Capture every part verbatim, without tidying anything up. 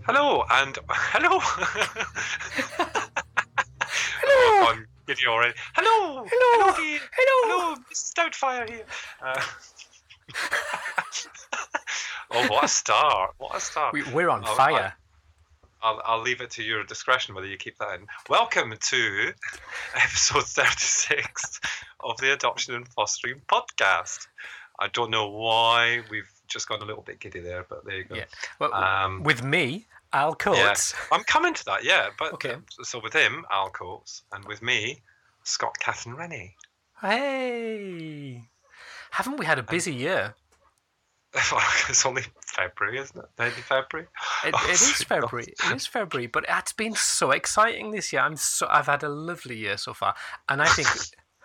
Hello and hello. Hello. Oh, I'm giddy already. Hello. Hello. Hello, dear. Hello. Hello, Missus Doubtfire here. Uh, oh, what a start! What a start! We, we're on I'll, fire. I'll, I'll leave it to your discretion whether you keep that in. Welcome to episode thirty-six of the Adoption and Fostering Podcast. I don't know why we've just gone a little bit giddy there, but there you go. Yeah. Well, Um, with me, Al Coates. Yeah, I'm coming to that, yeah. But Okay. um, so with him, Al Coates, and with me, Scott Catherine Rennie. Hey. Haven't we had a busy year? It's only February, isn't it? Maybe February. It, Oh, it is sorry. February. It is February, but it's been so exciting this year. I'm so I've had a lovely year so far, and I think.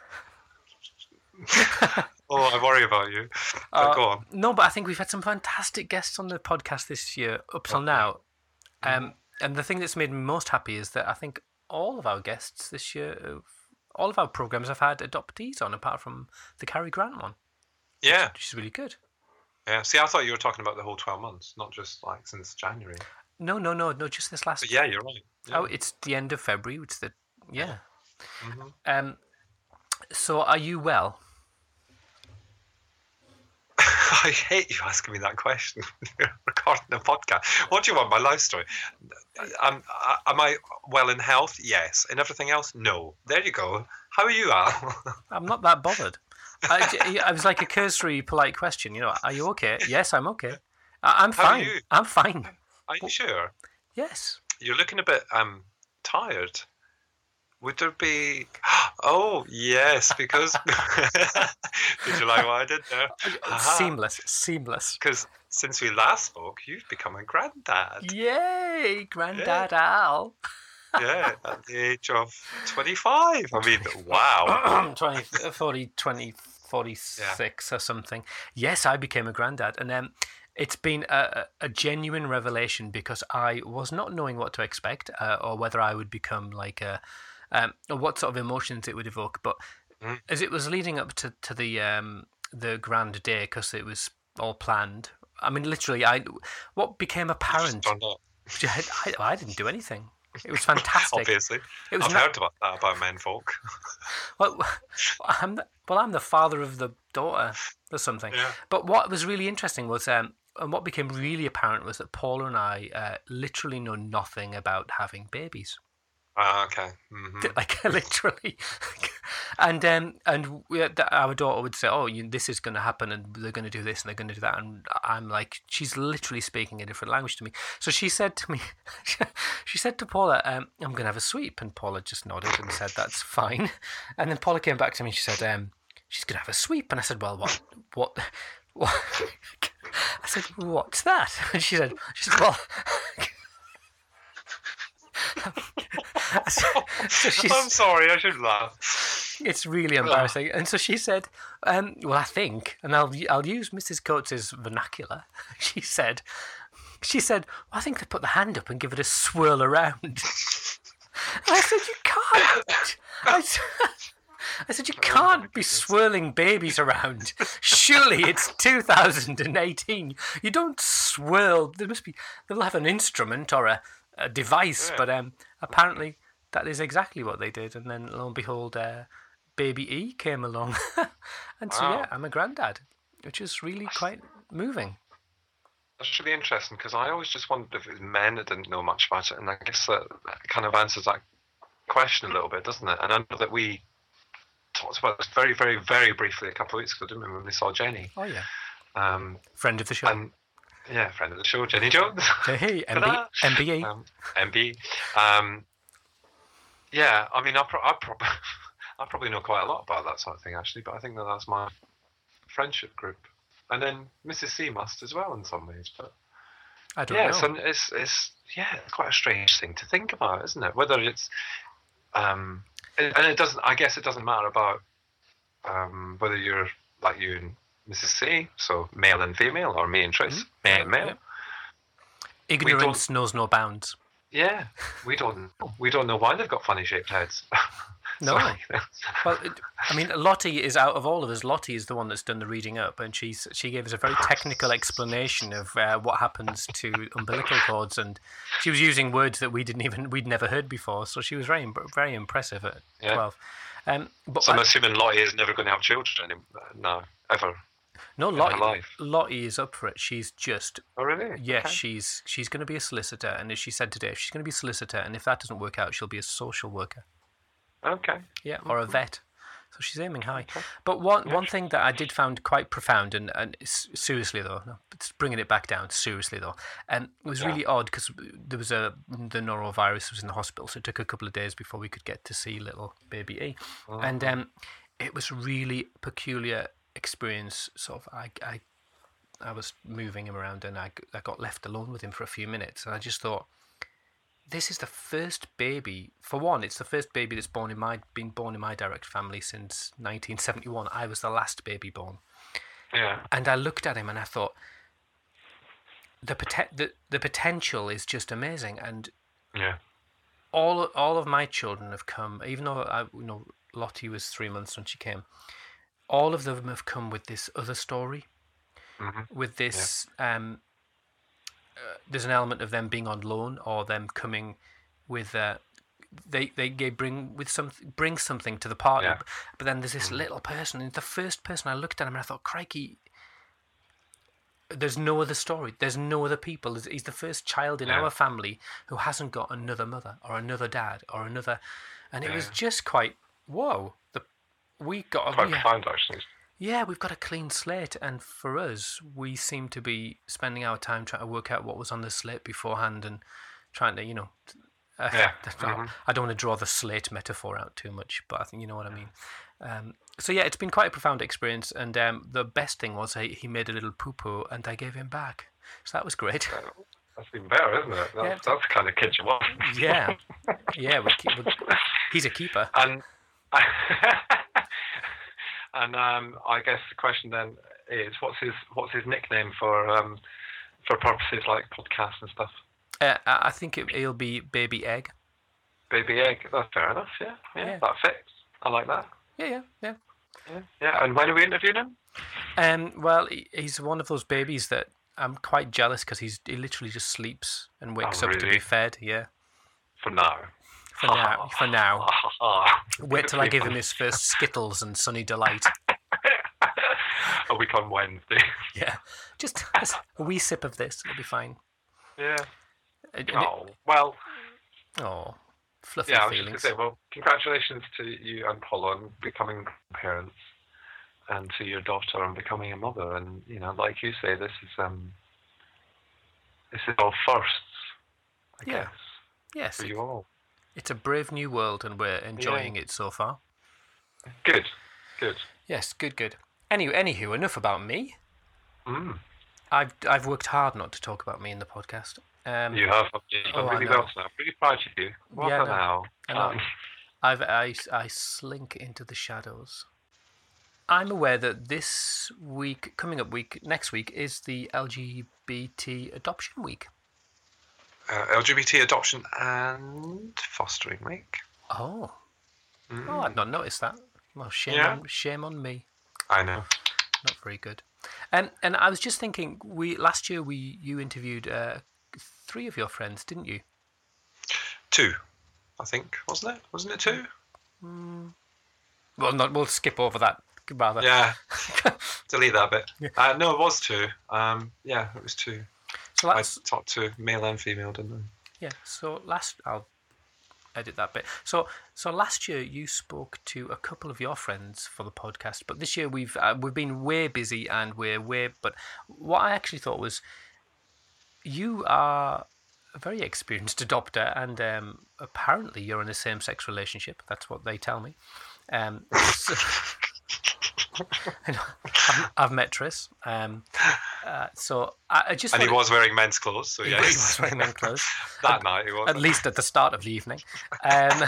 Oh, I worry about you. But Uh, go on. No, but I think we've had some fantastic guests on the podcast this year up till now. Um, and the thing that's made me most happy is that I think all of our guests this year, have, all of our programs have had adoptees on, apart from the Cary Grant one, Yeah, which is really good. yeah. See, I thought you were talking about the whole twelve months, not just like since January. No, no, no, no, just this last. But yeah, you're right. Yeah. Oh, it's the end of February, which is the yeah. Mhm. Um, so are you well? I hate you asking me that question. You're recording a podcast. What do you want? My life story? Am, am I well in health? Yes. In everything else? No. There you go. How are you, Al? I'm not that bothered. I, I was like a cursory, polite question. You know, are you okay? Yes, I'm okay. I, I'm How are fine. you? I'm fine. Are you sure? Yes. You're looking a bit um tired. Would there be? Oh yes, because did you like what I did there? Seamless, seamless. Because since we last spoke, you've become a granddad. Yay, Grandad Al. Yeah, at the age of twenty-five. I mean, wow. twenty, forty, twenty, forty-six or something. Yes, I became a granddad. And um, it's been a, a genuine revelation because I was not knowing what to expect uh, or whether I would become like a, um, or what sort of emotions it would evoke. But Mm. as it was leading up to, to the um, the grand day, because it was all planned, I mean, literally, I what became apparent, Turned up. I, I didn't do anything. It was fantastic. Obviously, It was I've not- heard about that about menfolk. Well, I'm the, well, I'm the father of the daughter or something. Yeah. But what was really interesting was, um, and what became really apparent was that Paula and I uh, literally know nothing about having babies. Ah, okay. Mm-hmm. Like literally, and um, and we, our daughter would say, "Oh, you, this is going to happen, and they're going to do this, and they're going to do that," and I'm like, she's literally speaking a different language to me. So she said to me, she said to Paula, um, "I'm going to have a sweep," and Paula just nodded and said, "That's fine." And then Paula came back to me and she said, um, "She's going to have a sweep," and I said, "Well, what, what, what?" I said, "What's that?" And she said, "She said, well." so, so she's, I'm sorry, I should laugh. it's really embarrassing. And so she said, um, well, I think, and I'll I'll use Missus Coates' vernacular. She said, she said, well, I think they put the hand up and give it a swirl around. And I said, you can't. I said, I said, you can't be swirling babies around. Surely it's two thousand eighteen. You don't swirl. There must be, they'll have an instrument or a, a device, Yeah. but um, apparently that is exactly what they did. And then lo and behold, uh, baby E came along. And so, Wow. yeah, I'm a granddad, which is really quite moving. That's really interesting because I always just wondered if it was men that didn't know much about it, and I guess that, that kind of answers that question a little bit, doesn't it? And I know that we talked about this very, very, very briefly a couple of weeks ago, didn't we, when we saw Jenny? Oh, yeah. Um, Friend of the show. and yeah, friend of the show, Jenny Jones. Hey, M B, Ta-da! M B E. um, M B. Um, yeah, I mean, I, pro- I, prob- I probably know quite a lot about that sort of thing, actually, but I think that that's my friendship group. And then Missus C must as well in some ways, but I don't yeah, know. so it's, it's, yeah, it's quite a strange thing to think about, isn't it? Whether it's, um, and and it doesn't, I guess it doesn't matter about um, whether you're like you and Missus C, so male and female, or me and Tris, male and male. Yeah. Ignorance knows no bounds. Yeah, we don't we don't know why they've got funny shaped heads. No. Sorry. Well, it, I mean, Lottie is out of all of us. Lottie is the one that's done the reading up, and she's she gave us a very technical explanation of uh, what happens to umbilical cords, and she was using words that we didn't even we'd never heard before. So she was very very impressive at Yeah. twelve. Um, but So I'm I- assuming Lottie is never going to have children anymore. No, ever. no, in her Lottie, life. Lottie is up for it. She's just Oh, really? yes, Okay. she's she's going to be a solicitor, and as she said today, she's going to be a solicitor, and if that doesn't work out, she'll be a social worker. Okay. Yeah, or a vet. So she's aiming high. But one one thing that I did found quite profound, and, and s- seriously though, no, it's bringing it back down, seriously though, um, it was Yeah. really odd because there was a the norovirus was in the hospital, so it took a couple of days before we could get to see little baby E, Oh. and um, it was really peculiar experience. Sort of, I I I was moving him around, and I I got left alone with him for a few minutes, and I just thought, this is the first baby. For one, it's the first baby that's born in my been born in my direct family since nineteen seventy-one. I was the last baby born, Yeah. and I looked at him and I thought, the poten- the, the potential is just amazing. And Yeah. all all of my children have come, even though I, you know Lottie was three months when she came. All of them have come with this other story, hmm with this. Um, uh, there's an element of them being on loan or them coming with. Uh, they they they bring with some bring something to the party, Yeah. but then there's this little person. And the first person I looked at him and I thought, crikey. There's no other story. There's no other people. He's- He's the first child in Yeah. our family who hasn't got another mother or another dad or another, and it was Yeah. just quite whoa. The we got Quite we, profound, actually. yeah, we've got a clean slate, and for us, we seem to be spending our time trying to work out what was on the slate beforehand and trying to, you know, uh, Yeah. that's not- Mhm. I don't want to draw the slate metaphor out too much, but I think you know what I mean. Um, so yeah, it's been quite a profound experience, and um, the best thing was he, he made a little poo poo, and I gave him back, so that was great. That's even better, isn't it? That's, Yeah. that's the kind of kid you want. Yeah, yeah, we keep, we, he's a keeper. And and um, I guess the question then is, what's his what's his nickname for um, for purposes like podcasts and stuff? Uh, I I think it, he'll be Baby Egg. Baby Egg. That's fair enough. Yeah, yeah, Yeah. that fits. I like that. Yeah, yeah, yeah. Yeah, yeah. And when are we interviewing him? Um, well, he, he's one of those babies that I'm quite jealous because he's he literally just sleeps and wakes Oh, up to really? be fed. Yeah, For now. for now. For now. Wait till I give him his first Skittles and Sunny Delight. A week on Wednesday. Yeah, just a wee sip of this, it'll be fine. Yeah. And- and it- Oh well. oh, fluffy Yeah, I was just feelings. gonna say, well, congratulations to you and Paula on becoming parents, and to your daughter on becoming a mother. And you know, like you say, this is um, this is all firsts, I Yeah. guess, Yes, for you all. it's a brave new world, and we're enjoying it so far. Good, good. Yes, good, good. Anyway, anywho, enough about me. Mm. I've I've worked hard not to talk about me in the podcast. Um, You have you've done Oh, I really know. well tonight. I'm really proud of you. Well Yeah, done no, now. I know. Um, I've, I, I slink into the shadows. I'm aware that this week, coming up week, next week, is the L G B T adoption week. uh, L G B T adoption and fostering week. Oh, Mm. oh, I'd not noticed that. Well, shame Yeah. on shame on me. I know. Not very good. And and I was just thinking, we last year we you interviewed uh, three of your friends, didn't you? Two, I think, wasn't it? Wasn't it two? Well, not we'll skip over that rather. Yeah. Delete that bit. Yeah. Uh, no, it was two. Um, yeah, it was two. So I that's talked to male and female, didn't I? yeah. So last I'll edit that bit. So so last year you spoke to a couple of your friends for the podcast, but this year we've uh, we've been way busy and we're way. But what I actually thought was, you are a very experienced adopter, and um, apparently you're in a same-sex relationship. That's what they tell me. Um, so- I've, I've met Tris. Um, uh, so I, I just And he wanted- was wearing men's clothes, so he yes. was wearing men's clothes. that night he was. At least at the start of the evening. Um,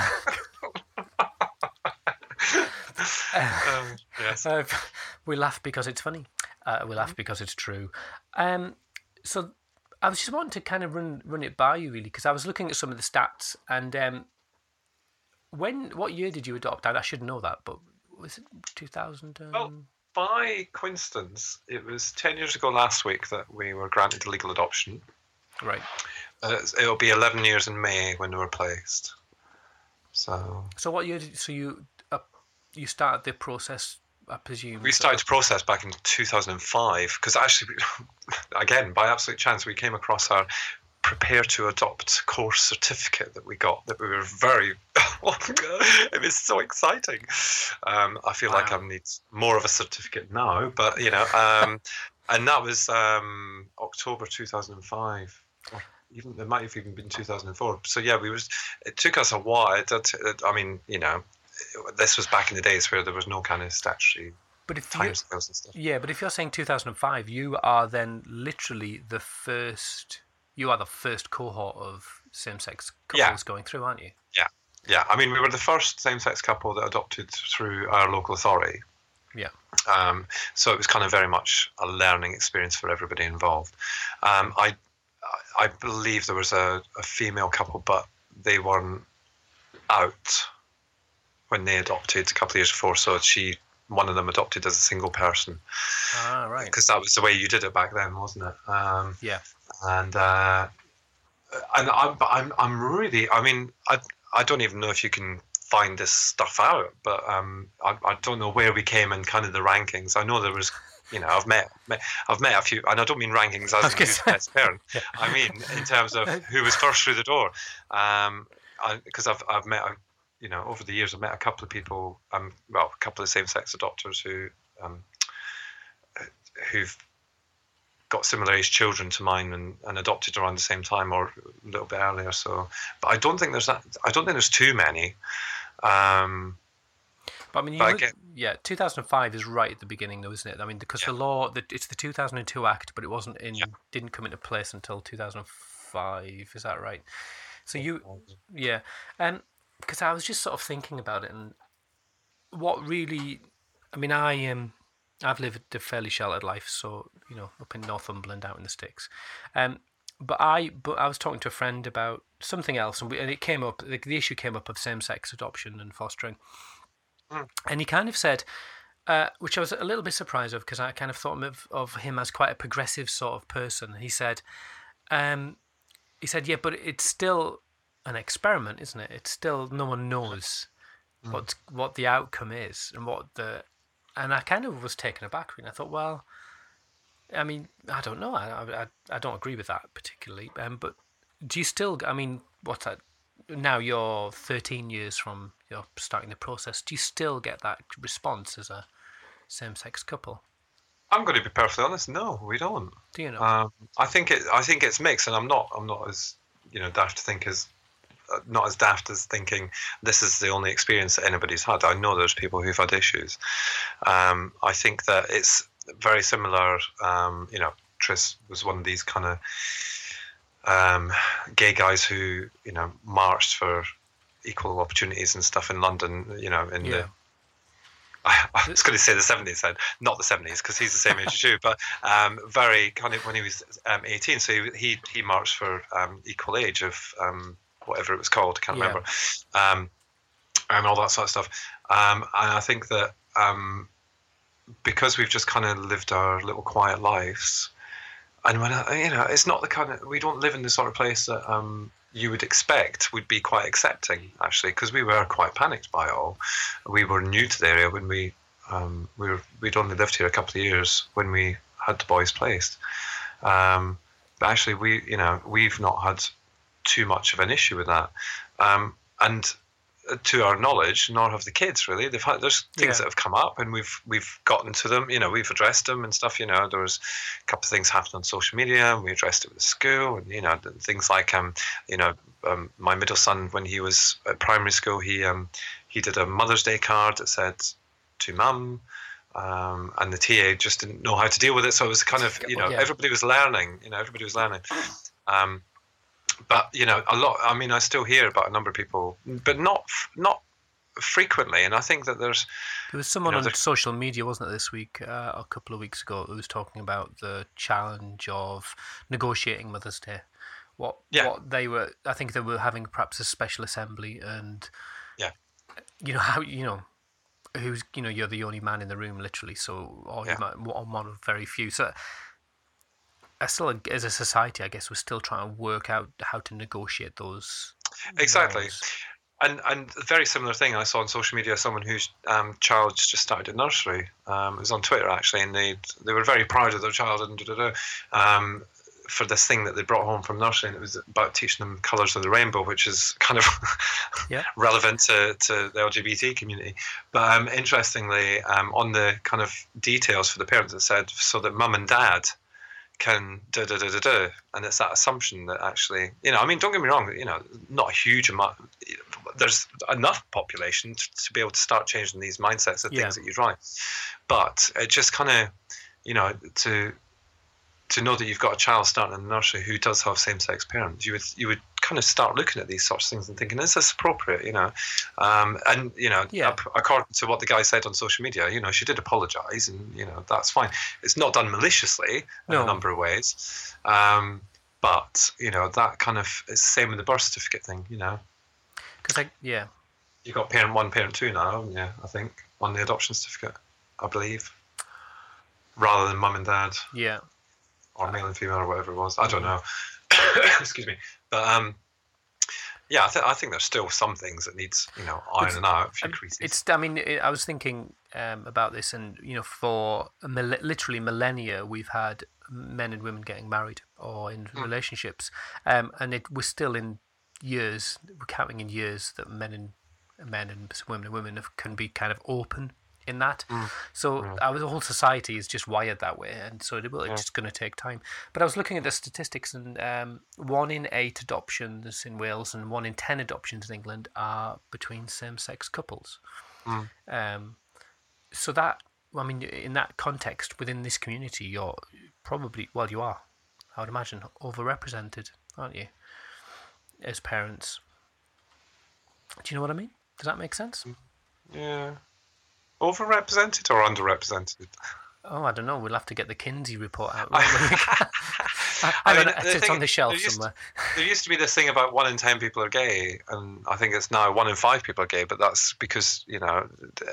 Um, yes. uh, we laugh because it's funny. Uh, we laugh because it's true. Um, so I was just wanting to kind of run run it by you really, because I was looking at some of the stats, and um, when what year did you adopt? I, I should know that, but was it two thousand? Um... Well, by coincidence, it was ten years ago last week that we were granted legal adoption. Right. Uh, it'll be eleven years in May when we were placed. So. So what year did so you uh, you started the process? I presume we started the process back in two thousand five because actually, again, by absolute chance, we came across our prepare to adopt course certificate that we got that we were very it was so exciting. um I feel wow. like I need more of a certificate now, but you know, um and that was um October two thousand five, or even it might have even been two thousand four. So yeah, we was it took us a while. It, it, it, I mean, you know, this was back in the days where there was no kind of statutory but if timescales and stuff. Yeah, but if you're saying two thousand five, you are then literally the first You are the first cohort of same-sex couples yeah. going through, aren't you? Yeah, yeah. I mean, we were the first same-sex couple that adopted through our local authority. Yeah. Um, so it was kind of very much a learning experience for everybody involved. Um, I, I believe there was a, a female couple, but they weren't out when they adopted a couple of years before. So she, one of them, adopted as a single person. Ah, right. Because that was the way you did it back then, wasn't it? Um, yeah. And uh, and I'm I'm I'm really I mean I I don't even know if you can find this stuff out, but um I I don't know where we came in kind of the rankings. I know there was, you know, I've met, met I've met a few, and I don't mean rankings as in who's the best parent. Yeah. I mean in terms of who was first through the door. Um, because I've I've met you know over the years I've met a couple of people um well a couple of same-sex adopters who um who've got similar age children to mine and, and adopted around the same time or a little bit earlier. So, but I don't think there's that. I don't think there's too many. Um, but I mean, you but again, yeah, two thousand five is right at the beginning, though, isn't it? I mean, because yeah. the law, the, it's the two thousand two Act, but it wasn't in, yeah. didn't come into place until two thousand five. Is that right? So you, yeah, um, because I was just sort of thinking about it and what really, I mean, I um. I've lived a fairly sheltered life, so you know, up in Northumberland, out in the sticks. Um, but I, but I was talking to a friend about something else, and, we, and it came up. The, the issue came up of same-sex adoption and fostering, mm. and he kind of said, uh, which I was a little bit surprised of, because I kind of thought of, of him as quite a progressive sort of person. He said, um, he said, yeah, but it's still an experiment, isn't it? It's still no one knows mm. what what the outcome is and what the And I kind of was taken aback, and I thought, well, I mean, I don't know. I I, I don't agree with that particularly. Um, but do you still, I mean, what's that? Now you're thirteen years from your starting the process. Do you still get that response as a same-sex couple? I'm going to be perfectly honest. No, we don't. Do you know? Um, I think it. I think it's mixed, and I'm not. I'm not as you know daft to think as. Not as daft as thinking this is the only experience that anybody's had. I know there's people who've had issues. Um, I think that it's very similar. Um, you know, Tris was one of these kind of um, gay guys who, you know, marched for equal opportunities and stuff in London. You know, in yeah. the I, I was going to say the seventies then, not the seventies, because he's the same age as you, but um, very kind of when he was um, eighteen. So he he, he marched for um, equal age of. Um, whatever it was called, I can't yeah. remember, um, and all that sort of stuff. Um, and I think that um, because we've just kind of lived our little quiet lives, and when I, you know, it's not the kind of, we don't live in the sort of place that um, you would expect would be quite accepting, actually, because we were quite panicked by it all. We were new to the area when we um, we were we'd only lived here a couple of years when we had the boys placed. Um, but actually, we you know we've not had too much of an issue with that, um, and to our knowledge, nor have the kids really. They've had there's things yeah. that have come up, and we've we've gotten to them. You know, we've addressed them and stuff. You know, there was a couple of things happened on social media, and we addressed it with the school, and you know, things like um, you know, um, my middle son when he was at primary school, he um, he did a Mother's Day card that said to mum. Um, and the T A just didn't know how to deal with it, so it was kind of you know yeah. everybody was learning. You know, everybody was learning. Um, But you know, a lot. I mean, I still hear about a number of people, but not not frequently. And I think that there's there was someone you know, on social media, wasn't it, this week, uh, a couple of weeks ago, who was talking about the challenge of negotiating Mother's Day. What yeah. what they were, I think they were having perhaps a special assembly, and Yeah. You know how you know who's you know you're the only man in the room, literally. So or Yeah. you might one one of very few. So. I still, as a society, I guess we're still trying to work out how to negotiate those. Exactly. roles. And and a very similar thing I saw on social media. Someone whose um, child just started at nursery. Um, it was on Twitter actually, and they they were very proud of their child and da, da, da, um, for this thing that they brought home from nursery, and it was about teaching them colours of the rainbow, which is kind of Yeah. relevant to, to the L G B T community. But um, interestingly, um, on the kind of details for the parents, it said so that mum and dad can da da da da da, and it's that assumption that actually, you know, I mean, don't get me wrong, you know, not a huge amount. There's enough population to, to be able to start changing these mindsets of Yeah. things that you write, but it just kind of, you know, to to know that you've got a child starting in the nursery who does have same-sex parents, you would you would kind of start looking at these sorts of things and thinking, is this appropriate? You know, um, and you know, Yeah. ap- according to what the guy said on social media, you know, she did apologise, and you know, that's fine. It's not done maliciously in No. a number of ways, um, but you know, that kind of is the same with the birth certificate thing. You know, Because I yeah. you got parent one, parent two now, haven't you? I think on the adoption certificate, I believe, rather than mum and dad. Yeah. Or male and female or whatever it was. I don't know. Excuse me. But um, yeah, I, th- I think there's still some things that needs, you know, ironing out, a few Um, creases. It's. I mean, it, I was thinking um, about this, and you know, for a mil- literally millennia, we've had men and women getting married or in Mm. relationships, um, and it we're still in years. We're counting in years that men and men and women and women have, can be kind of open in that. Mm. So Mm. our whole society is just wired that way, and so it will, it's Yeah. just going to take time. But I was looking at the statistics, and um, one in eight adoptions in Wales and one in ten adoptions in England are between same-sex couples. Mm. Um, so that, I mean, in that context, within this community, you're probably, well, you are, I would imagine, overrepresented, aren't you, as parents? Do you know what I mean? Does that make sense? Yeah. Overrepresented or underrepresented? Oh, I don't know. We'll have to get the Kinsey report out. I I, I mean, don't know. the It's thing- on the shelf there used- somewhere. There used to be this thing about one in ten people are gay, and I think it's now one in five people are gay. But that's because you know,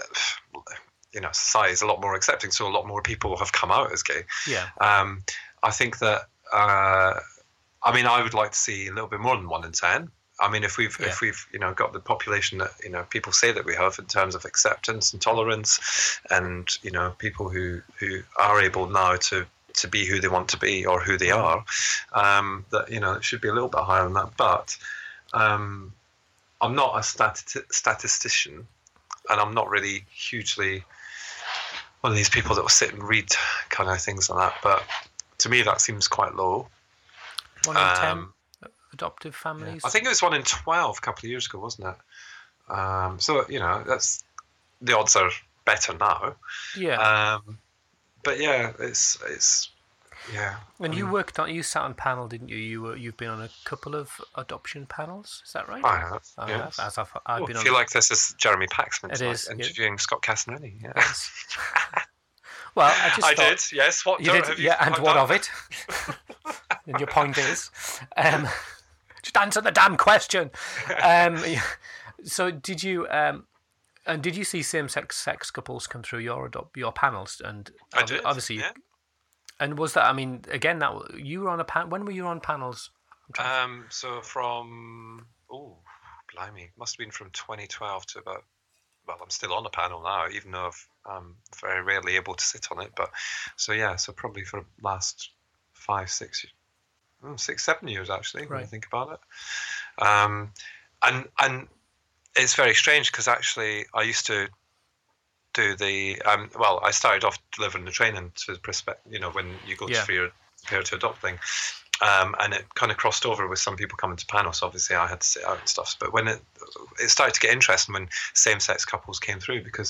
you know, society is a lot more accepting, so a lot more people have come out as gay. Yeah. Um, I think that. Uh, I mean, I would like to see a little bit more than one in ten. I mean, if we've Yeah. if we've you know got the population that you know people say that we have in terms of acceptance and tolerance, and you know people who who are able now to to be who they want to be or who they are, um, that you know it should be a little bit higher than that. But um, I'm not a stati- statistician, and I'm not really hugely one of these people that will sit and read kind of things like that. But to me, that seems quite low. One in ten Um, adoptive families. I think it was one in twelve a couple of years ago, wasn't it? Um, so you know, that's the odds are better now. Yeah. Um, but yeah, it's it's yeah. When I you mean, worked on, you sat on panel, didn't you? You were, you've been on a couple of adoption panels. Is that right? I have. I yeah. have. As I've, I've Oh, been I on. feel like this is Jeremy Paxman It tonight, is, yeah. interviewing Scott Casanelli. Yeah. Yes. Well, I just I thought, did. Yes. What? You don't- did, have you yeah. And found what out? of it? And your point is, um, just answer the damn question. Um, yeah. So, did you? Um, and did you see same-sex sex couples come through your adopt your panels? And I obvi- did. obviously, yeah. and was that? I mean, again, that you were on a pan. When were you on panels? I'm trying- Um. So from oh, blimey, must have been from twenty twelve to about. Well, I'm still on a panel now, even though I've, I'm very rarely able to sit on it. But so yeah, so probably for the last five, six, mm, six, seven years actually, when you Right. think about it. Um, and and it's very strange because actually I used to do the um. Well, I started off delivering the training to the prospect. You know, when you go Yeah. for your prepare to adopt thing. Um, and it kind of crossed over with some people coming to panels. Obviously, I had to sit out and stuff. But when it it started to get interesting when same-sex couples came through, because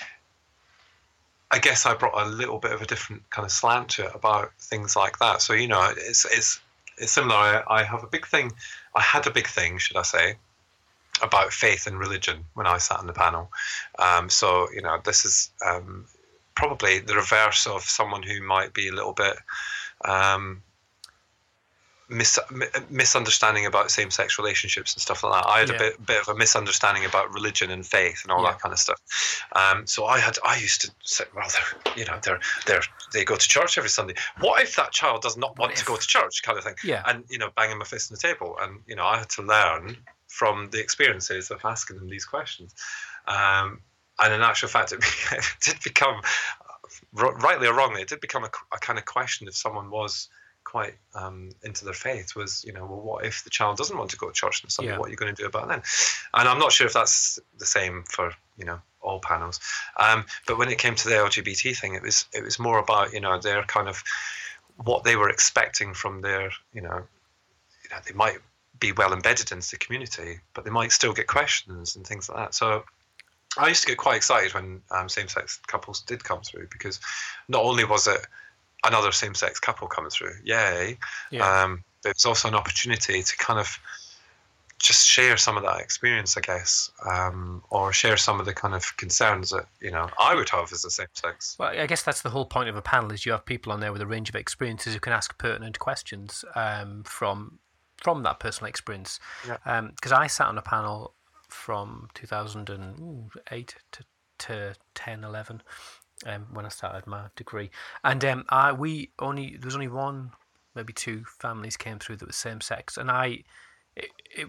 I guess I brought a little bit of a different kind of slant to it about things like that. So you know, it's it's it's similar. I, I have a big thing. I had a big thing, should I say, about faith and religion when I sat on the panel. Um, so you know, this is um, probably the reverse of someone who might be a little bit. Um, mis- misunderstanding about same-sex relationships and stuff like that. I had Yeah. a bit bit of a misunderstanding about religion and faith and all Yeah. that kind of stuff. Um, so I had I used to say, well, they're, you know, they're they're they go to church every Sunday. What if that child does not want What to if? go to church, kind of thing? Yeah. And you know, banging my fist on the table, and you know, I had to learn from the experiences of asking them these questions. Um, and in actual fact, it, it did become, rightly or wrongly, it did become a, a kind of question if someone was quite um, into their faith, was, you know, well, what if the child doesn't want to go to church on Sunday? Yeah. What are you going to do about it then? And I'm not sure if that's the same for, you know, all panels. Um, but when it came to the L G B T thing, it was it was more about, you know, their kind of what they were expecting from their, you know, you know, they might be well embedded into the community, but they might still get questions and things like that. So I used to get quite excited when um, same-sex couples did come through, because not only was it another same-sex couple coming through, yay, Yeah. um, but it was also an opportunity to kind of just share some of that experience, I guess, um, or share some of the kind of concerns that, you know, I would have as a same-sex. Well, I guess that's the whole point of a panel, is you have people on there with a range of experiences who can ask pertinent questions um, from from that personal experience. Yeah. Because I sat on a panel from two thousand eight to, to ten, eleven, um, when I started my degree. And um, I we only there was only one, maybe two families came through that was same-sex. And I... It, it,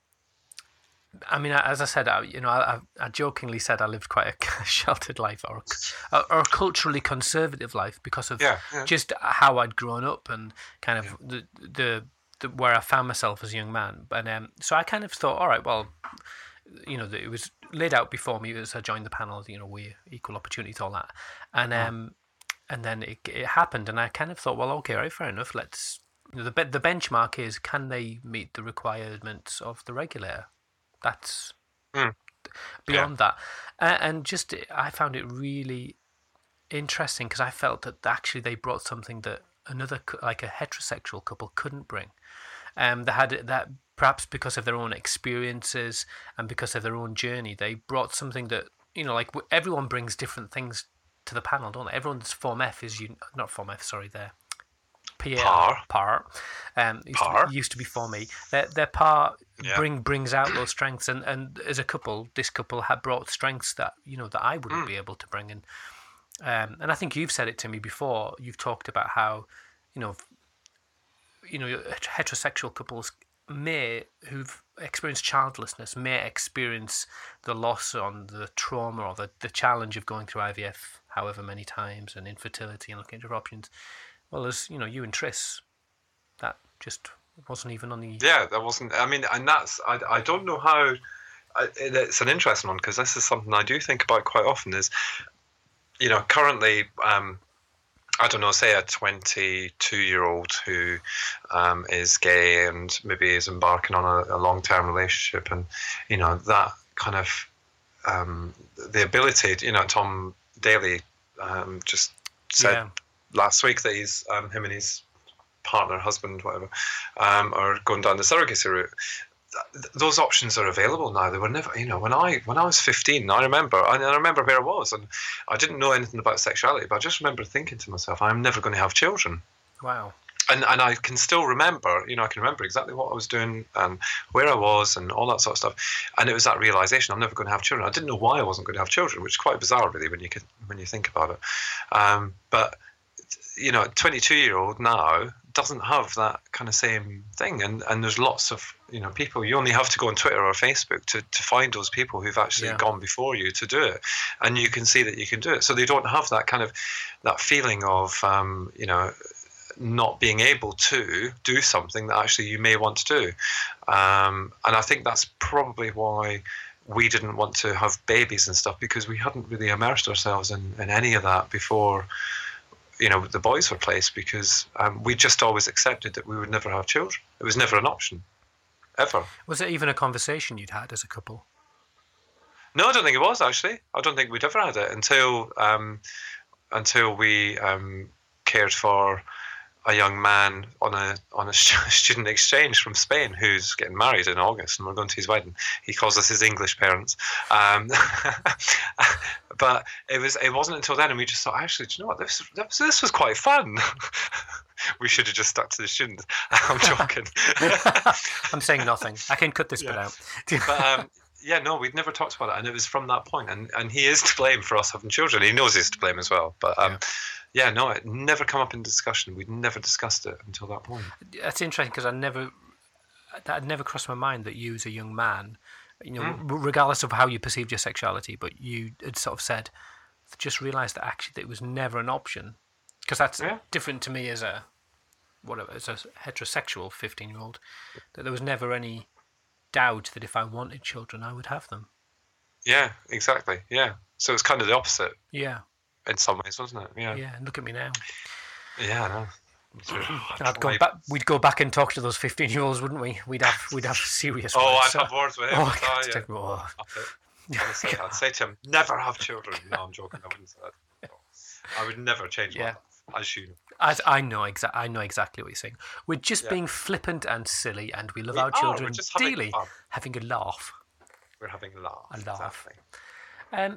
I mean, as I said, I, you know, I, I jokingly said I lived quite a sheltered life, or a, or a culturally conservative life, because of Yeah, yeah. just how I'd grown up and kind of Yeah. the, the the where I found myself as a young man. And um, so I kind of thought, all right, well, you know, it was laid out before me as I joined the panel. You know, we equal opportunity to all that, and um, and then it it happened, and I kind of thought, well, okay, right, fair enough. Let's you know, the be- the benchmark is, can they meet the requirements of the regulator? That's Mm. beyond that. Uh, and just, I found it really interesting, because I felt that actually they brought something that another, like a heterosexual couple, couldn't bring. Um, they had that, perhaps because of their own experiences and because of their own journey, they brought something that, you know, like everyone brings different things to the panel, don't they? Everyone's Form F is, un- not Form F, sorry, there. P A R, Par. par, um, used, Par. To be, used to be for me. Their their par Yeah. bring brings out those strengths, and, and as a couple, this couple had brought strengths that you know that I wouldn't Mm. be able to bring. And um, and I think you've said it to me before. You've talked about how, you know, you know, heterosexual couples may who've experienced childlessness may experience the loss on the trauma or the, the challenge of going through I V F however many times, and infertility and looking at options. Well, as you know, you and Tris, that just wasn't even on the... Yeah, that wasn't. I mean, and that's. I, I don't know how. I, it's an interesting one, because this is something I do think about quite often. Is, you know, currently, um, I don't know, say a twenty-two-year-old who um, is gay and maybe is embarking on a, a long-term relationship, and you know that kind of um, the ability. To, you know, Tom Daly um, just said Yeah. last week that he's um, him and his partner, husband, whatever, um, are going down the surrogacy route. Th- those options are available now. They were never, you know, when I when I was fifteen, I remember, I, I remember where I was, and I didn't know anything about sexuality, but I just remember thinking to myself, I'm never going to have children. Wow. And and I can still remember, you know, I can remember exactly what I was doing and where I was and all that sort of stuff. And it was that realization, I'm never going to have children. I didn't know why I wasn't going to have children, which is quite bizarre, really, when you could, when you think about it. Um, but you know, a twenty-two-year-old now doesn't have that kind of same thing, and and there's lots of, you know, people. You only have to go on Twitter or Facebook to, to find those people who've actually Yeah. gone before you to do it, and you can see that you can do it. So they don't have that kind of that feeling of um, you know, not being able to do something that actually you may want to do, um, and I think that's probably why we didn't want to have babies and stuff, because we hadn't really immersed ourselves in, in any of that before, you know, the boys were placed, because um, we just always accepted that we would never have children. It was never an option, ever. Was it even a conversation you'd had as a couple? No, I don't think it was, actually. I don't think we'd ever had it until um, until we um, cared for a young man on a on a student exchange from Spain who's getting married in August, and we're going to his wedding. He calls us his English parents, um, but it was it wasn't until then, and we just thought, actually, do you know what, this this, this was quite fun. we should have just stuck to the shouldn't. I'm joking. I'm saying nothing. I can cut this yeah. bit out. But um, yeah, no, we'd never talked about it, and it was from that point. And and he is to blame for us having children. He knows he's to blame as well. But um, yeah. yeah, no, it never come up in discussion. We'd never discussed it until that point. That's interesting because I never, that had never crossed my mind that you, as a young man, you know, mm. regardless of how you perceived your sexuality, but you had sort of said, just realised that actually that it was never an option, because that's yeah. different to me as a whatever as a heterosexual fifteen-year-old, that there was never any doubt that if I wanted children, I would have them. Yeah, exactly. Yeah. So it's kind of the opposite. Yeah. In some ways, wasn't it? Yeah. Yeah. And look at me now. Yeah, I know. I'd go back. We'd go back and talk to those fifteen-year-olds, wouldn't we? We'd have we'd have serious. Oh, words, I'd so. have words with him. Oh, oh, yeah. oh. Honestly, I'd say to him, "Never have children." No, I'm joking. I wouldn't say that. I would never change my yeah. life, as you know. As I know exa- I know exactly what you're saying. We're just yeah. being flippant and silly, and we love we our are. children We're just having dearly, fun. having a laugh. We're having a laugh. A laugh. Exactly. Um,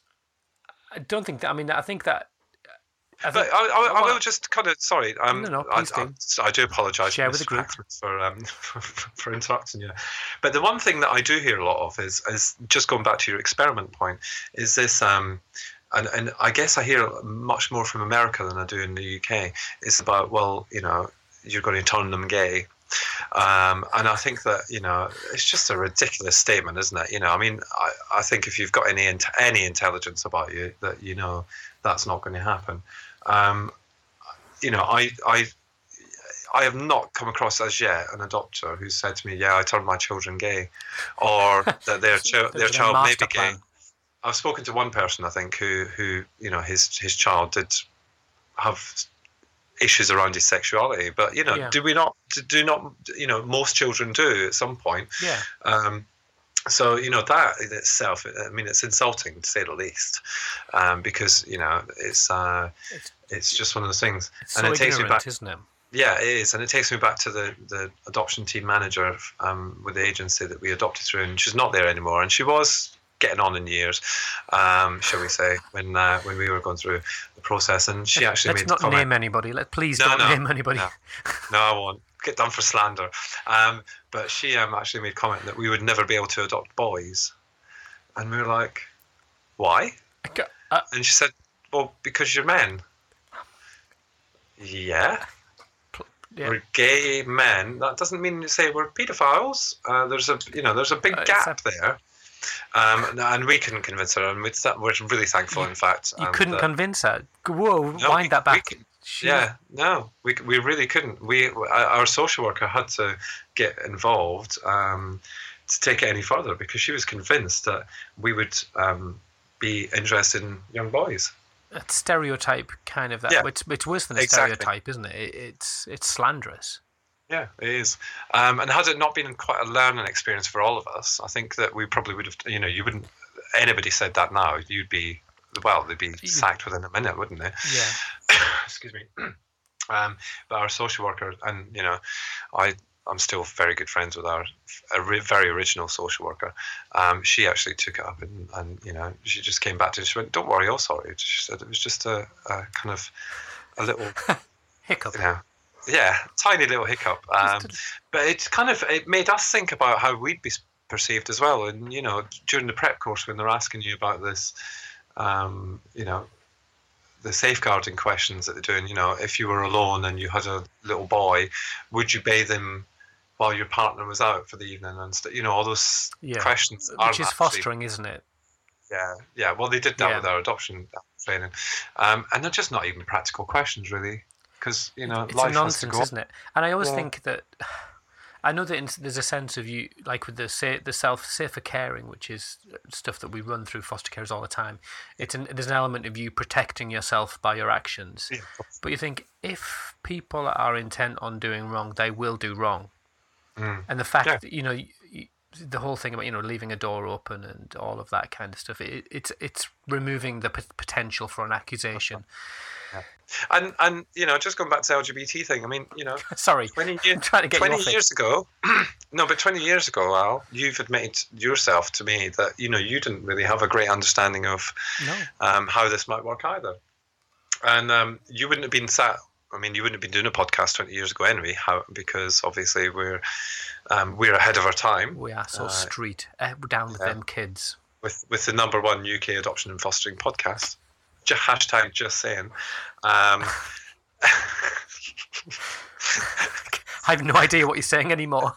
I don't think that. I mean, I think that. I but think, I, I, I will just kind of sorry. Um, no, no, please I, do. I, I do apologise. Share with the group for um for, for interrupting you. But the one thing that I do hear a lot of is is just going back to your experiment point. Is this um, and and I guess I hear much more from America than I do in the U K. It's about, well, you know, you're going to turn them gay. Um, and I think that, you know, it's just a ridiculous statement, isn't it? You know, I mean, I, I think if you've got any any intelligence about you, that you know that's not going to happen. Um, you know, I, I, I have not come across as yet an adopter who said to me, "Yeah, I turned my children gay," or that their ch- their child may be gay. I've spoken to one person, I think, who who you know his his child did have issues around his sexuality, but you know, yeah. do we not do not you know most children do at some point. Yeah. Um, So, you know, that in itself, I mean, it's insulting to say the least, um, because, you know, it's uh, it's, it's just one of those things. It's and so it takes ignorant, me back, isn't it? Yeah, it is. And it takes me back to the, the adoption team manager um, with the agency that we adopted through, and she's not there anymore. And she was getting on in years, um, shall we say, when uh, when we were going through the process. And she actually Let's made not the comment, name anybody. Let Please no, don't no, name anybody. No, no, I won't. Get done for slander. Um, but she um, actually made comment that we would never be able to adopt boys. And we were like, why? Uh, and she said, well, because you're men. Yeah. yeah. We're gay men. That doesn't mean to say we're paedophiles. Uh, there's a, you know, there's a big uh, gap a... there. Um, and we couldn't convince her, and we're really thankful, you, in fact. You and, couldn't uh, convince her? Whoa, no, wind we, that back. We, Yeah, no, we we really couldn't. We our social worker had to get involved um, to take it any further, because she was convinced that we would um, be interested in young boys. A stereotype, kind of that. Yeah, it's, it's worse than a exactly. stereotype, isn't it? it? It's it's slanderous. Yeah, it is. Um, and had it not been quite a learning experience for all of us, I think that we probably would have. You know, you wouldn't. Anybody said that now, you'd be. Well, they'd be sacked within a minute, wouldn't they? Yeah. Excuse me. Um, but our social worker, and you know, I I'm still very good friends with our a re- very original social worker. Um, she actually took it up, and, and you know, she just came back to it. She went, "Don't worry, I'll sort it." She said it was just a, a kind of a little hiccup. You know, yeah, tiny little hiccup. Um, but it kind of it made us think about how we'd be perceived as well. And you know, during the prep course, when they're asking you about this. Um, you know, the safeguarding questions that they're doing, you know, if you were alone and you had a little boy, would you bathe him while your partner was out for the evening? And, st- you know, all those yeah. questions. Which is actually, fostering, isn't it? Yeah, yeah. Well, they did that yeah. with our adoption training. Um, and they're just not even practical questions, really. Because, you know, it's life a nonsense, has to go isn't it? And I always yeah. think that... I know that in, there's a sense of you, like with the sa- the self safer caring, which is stuff that we run through foster carers all the time. It's an, there's an element of you protecting yourself by your actions. Yeah. But you think if people are intent on doing wrong, they will do wrong. Mm. And the fact yeah. that, you know, you, the whole thing about, you know, leaving a door open and all of that kind of stuff, it, it's it's removing the p- potential for an accusation. Yeah. And and you know, just going back to the L G B T thing, I mean, you know, sorry, twenty years, I'm trying to get twenty you off years it. ago, no, but twenty years ago, Al, you've admitted yourself to me that you know you didn't really have a great understanding of no. um, how this might work either, and um, you wouldn't have been sat I mean, you wouldn't have been doing a podcast twenty years ago anyway, how, because obviously we're um, we're ahead of our time. We are so uh, street. Uh, down with yeah. them kids. With with the number one U K adoption and fostering podcast. Just, hashtag just saying. Um, I have no idea what you're saying anymore.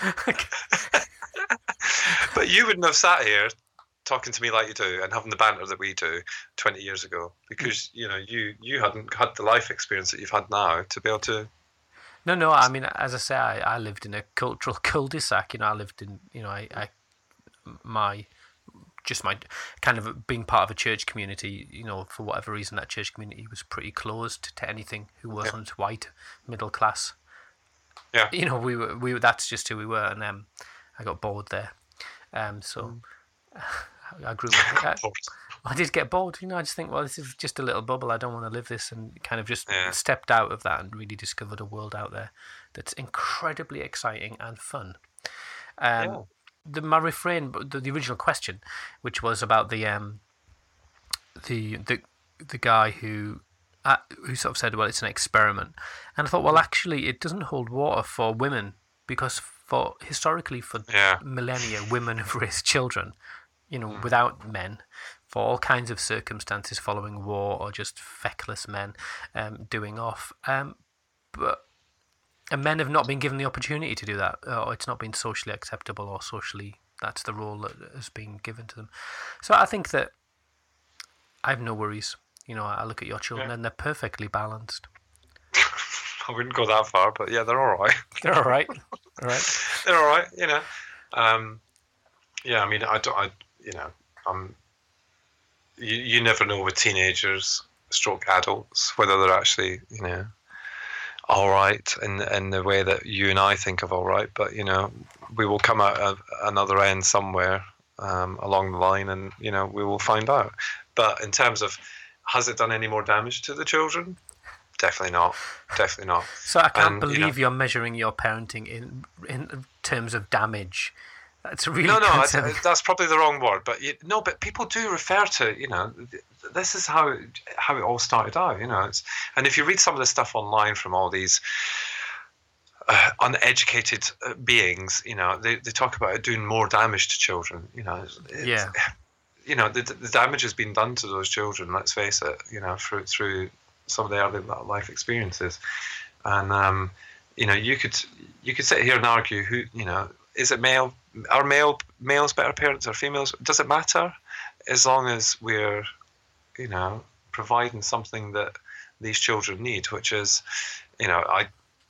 But you wouldn't have sat here talking to me like you do and having the banter that we do twenty years ago, because you know you you hadn't had the life experience that you've had now to be able to. No, no. I mean, as I say, I, I lived in a cultural cul-de-sac. You know, I lived in, you know, I, I my just my kind of being part of a church community. You know, for whatever reason, that church community was pretty closed to anything who wasn't yeah. white, middle class. Yeah. You know, we were we were, that's just who we were, and um, I got bored there. Um, so mm. I grew up. I, I did get bored. You know, I just think, well, this is just a little bubble. I don't want to live this, and kind of just yeah. stepped out of that and really discovered a world out there that's incredibly exciting and fun. Um, yeah. the my refrain, the, the original question, which was about the um, the the the guy who. Uh, who sort of said, well, it's an experiment. And I thought, well, actually, it doesn't hold water for women, because for historically, for yeah. millennia, women have raised children, you know, mm. without men, for all kinds of circumstances following war or just feckless men um, doing off. Um, but and men have not been given the opportunity to do that, or it's not been socially acceptable, or socially, that's the role that has been given to them. So I think that I have no worries. You know, I look at your children yeah. and they're perfectly balanced. I wouldn't go that far, but yeah, they're all right. They're all right. All right. They're all right. You know, um, yeah. I mean, I don't. I you know, um, you you never know with teenagers, stroke adults, whether they're actually you know, all right in in the way that you and I think of all right. But you know, we will come out at another end somewhere um, along the line, and you know, we will find out. But in terms of has it done any more damage to the children? Definitely not. Definitely not. So I can't and, believe you know, you're measuring your parenting in in terms of damage. That's really no, no. I, that's probably the wrong word. But you, no, but people do refer to you know this is how how it all started out. You know, it's, and if you read some of the stuff online from all these uh, uneducated beings, you know, they they talk about it doing more damage to children. You know, it's, yeah. You know, the, the damage has been done to those children, let's face it, you know, through, through some of their early life experiences. And, um, you know, you could you could sit here and argue who, you know, is it male, are male males better parents or females? Does it matter? As long as we're, you know, providing something that these children need, which is, you know, I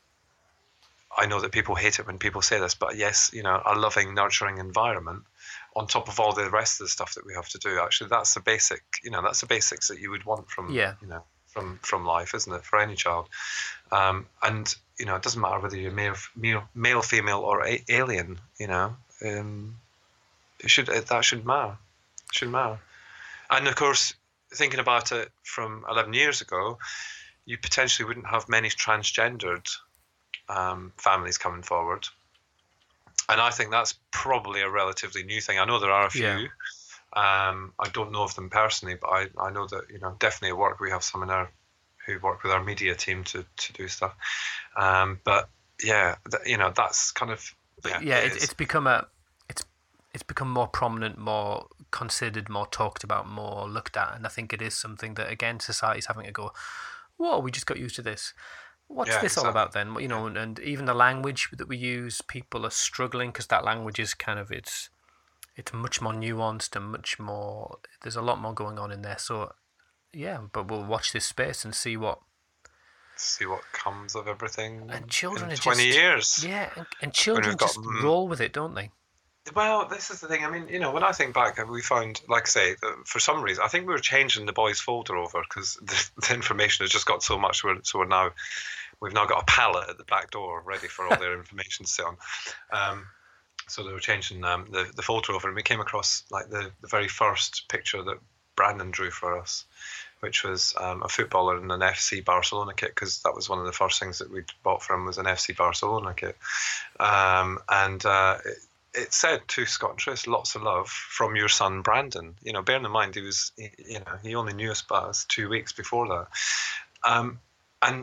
I know that people hate it when people say this, but yes, you know, a loving, nurturing environment on top of all the rest of the stuff that we have to do. Actually, that's the basic, you know, that's the basics that you would want from, yeah. you know, from, from life, isn't it, for any child? Um, and, you know, it doesn't matter whether you're male, male, male female, or a- alien, you know, um, it should, it, that shouldn't matter. It shouldn't matter. And of course, thinking about it from eleven years ago, you potentially wouldn't have many transgendered um, families coming forward. And I think that's probably a relatively new thing. I know there are a few. Yeah. Um, I don't know of them personally, but I, I know that, you know, definitely at work we have some in our who work with our media team to, to do stuff. Um, but yeah, th- you know, that's kind of yeah. yeah it, it's become a it's it's become more prominent, more considered, more talked about, more looked at, and I think it is something that again society's having to go, whoa, we just got used to this. What's yeah, this exactly. all about then? You know, and, and even the language that we use, people are struggling because that language is kind of it's it's much more nuanced and much more. There's a lot more going on in there. So, yeah, but we'll watch this space and see what see what comes of everything. And children in are twenty just, years. Yeah, and, and children just got, roll with it, don't they? Well, this is the thing. I mean, you know, when I think back, we found, like I say, that for some reason, I think we were changing the boys' folder over because the, the information has just got so much. So we're, so we're now, we've now got a pallet at the back door ready for all their information to sit on. Um, so they were changing um, the, the folder over, and we came across like the, the very first picture that Brandon drew for us, which was um, a footballer in an F C Barcelona kit, because that was one of the first things that we bought for him was an F C Barcelona kit. Um, and uh, it, it said to Scott and Tris, lots of love from your son Brandon. You know, bearing in mind he was, you know, he only knew us about two weeks before that. Um, and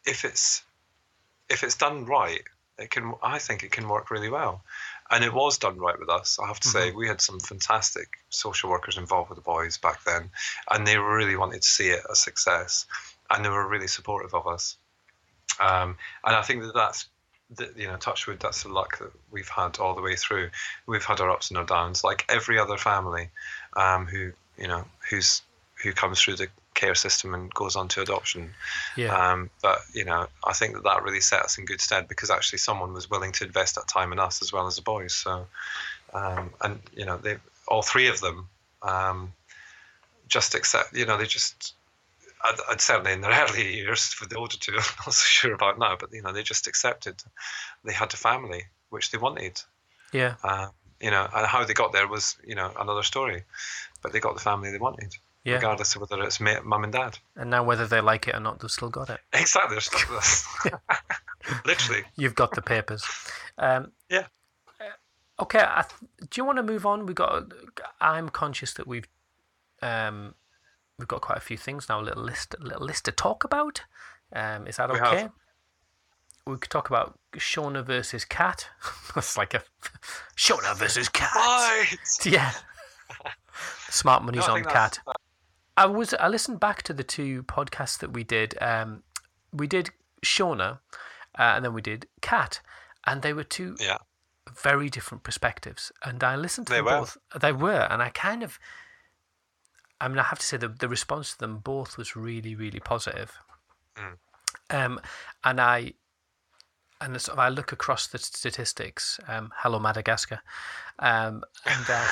if it's if it's done right, it can. I think it can work really well, and it was done right with us. I have to mm-hmm. say, we had some fantastic social workers involved with the boys back then, and they really wanted to see it a success, and they were really supportive of us. Um, and I think that that's, that, you know, touch wood, that's the luck that we've had all the way through. We've had our ups and our downs, like every other family um, who, you know, who's who comes through the care system and goes on to adoption. Yeah. Um, but, you know, I think that that really set us in good stead, because actually someone was willing to invest that time in us as well as the boys. So, um, and, you know, they all three of them um, just accept, you know, they just... I'd, I'd certainly in their early years, for the older two, I'm not so sure about now, but, you know, they just accepted they had a family, which they wanted. Yeah. Uh, you know, and how they got there was, you know, another story. But they got the family they wanted, yeah. regardless of whether it's mum and dad. And now whether they like it or not, they've still got it. Exactly. They're still this. Literally. You've got the papers. Um, yeah. Okay. I th- do you want to move on? We got. I'm conscious that we've... Um, We've got quite a few things now, a little list, a little list to talk about. Um, is that okay? We, we could talk about Shauna versus Kat. That's like a Shauna versus Kat. Right. Yeah. Smart money's no, on Kat. Uh... I was. I listened back to the two podcasts that we did. Um, we did Shauna, uh, and then we did Kat, and they were two yeah. very different perspectives. And I listened to they them were. both. They were, and I kind of. I mean, I have to say the the response to them both was really, really positive. Mm. Um, and I, and sort of I look across the statistics. Um, hello, Madagascar. Um, and uh,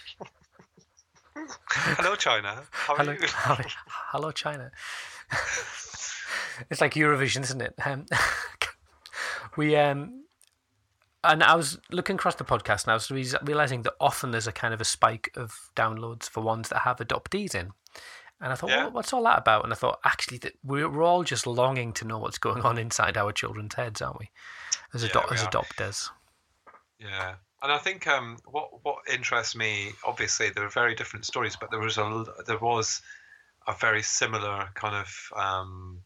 hello, China. How hello, are you? Hello, China. It's like Eurovision, isn't it? Um, we um. And I was looking across the podcast and I was re- realising that often there's a kind of a spike of downloads for ones that have adoptees in. And I thought, yeah. well, what's all that about? And I thought, actually, that we're, we're all just longing to know what's going on inside our children's heads, aren't we? As, yeah, ado- we as are. adopters. Yeah. And I think um, what what interests me, obviously, there are very different stories, but there was a, there was a very similar kind of... Um,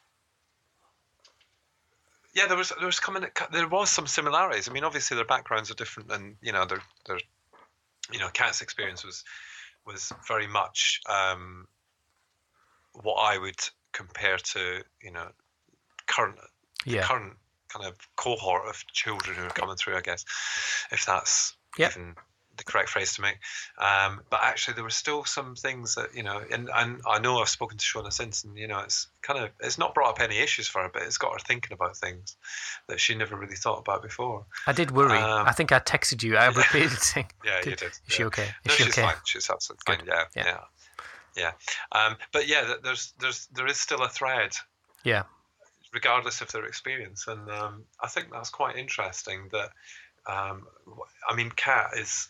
Yeah, there was there was coming there was some similarities. I mean, obviously their backgrounds are different, and you know, their their you know, Kat's experience was was very much um, what I would compare to you know current yeah. the current kind of cohort of children who are coming through. I guess if that's yep. even the correct phrase to make. Um, but actually, there were still some things that you know, and, and I know I've spoken to Shauna since, and you know, it's kind of it's not brought up any issues for her, but it's got her thinking about things that she never really thought about before. I did worry. Um, I think I texted you. I repeated saying, "Yeah, did, you did." Is she yeah. okay? Is no, she she's okay? fine. She's absolutely fine. Yeah, yeah, yeah. yeah. Um, but yeah, there's there's there is still a thread. Yeah. Regardless of their experience, and um, I think that's quite interesting. That um, I mean, Kat is.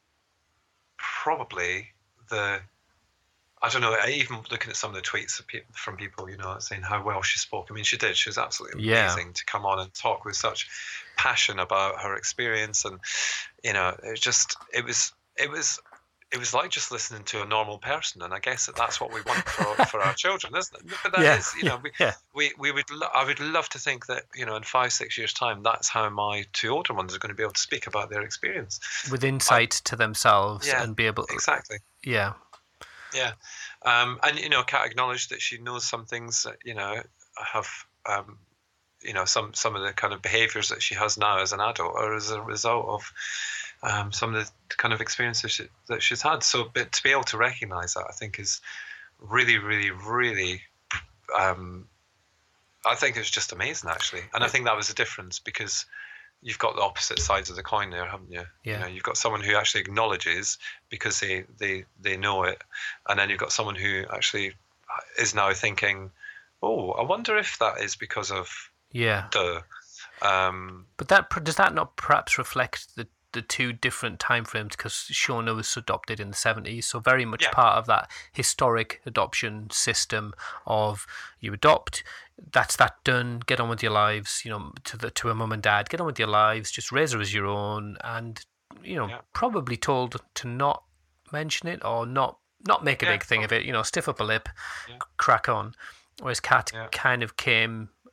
Probably the, I don't know, even looking at some of the tweets from people, you know, saying how well she spoke. I mean, she did. She was absolutely amazing yeah. to come on and talk with such passion about her experience. And, you know, it was just, it was, it was, it was like just listening to a normal person. And I guess that that's what we want for, for our children, isn't it? But that yeah. is, you know, we, yeah. we, we would, lo- I would love to think that, you know, in five, six years time, that's how my two older ones are going to be able to speak about their experience. With insight um, to themselves yeah, and be able exactly. Yeah. Yeah. Um, and, you know, Kat acknowledged that she knows some things that, you know, have, um, you know, some, some of the kind of behaviours that she has now as an adult are as a result of um, some of the kind of experiences she, that she's had. So but to be able to recognise that, I think is really, really, really, um, I think it's just amazing, actually. And I think that was the difference because you've got the opposite sides of the coin there, haven't you? Yeah. You know, you've got someone who actually acknowledges because they, they, they know it. And then you've got someone who actually is now thinking, oh, I wonder if that is because of yeah. the... Um, but that does that not perhaps reflect the, the two different timeframes? Because Shauna was adopted in the seventies, so very much yeah. part of that historic adoption system of you adopt, that's that done, get on with your lives, you know, to the to a mum and dad, get on with your lives, just raise her as your own, and you know, yeah. probably told to not mention it or not not make a yeah, big thing probably. of it, you know, stiff up a lip, yeah. crack on. Whereas Kat yeah. kind of came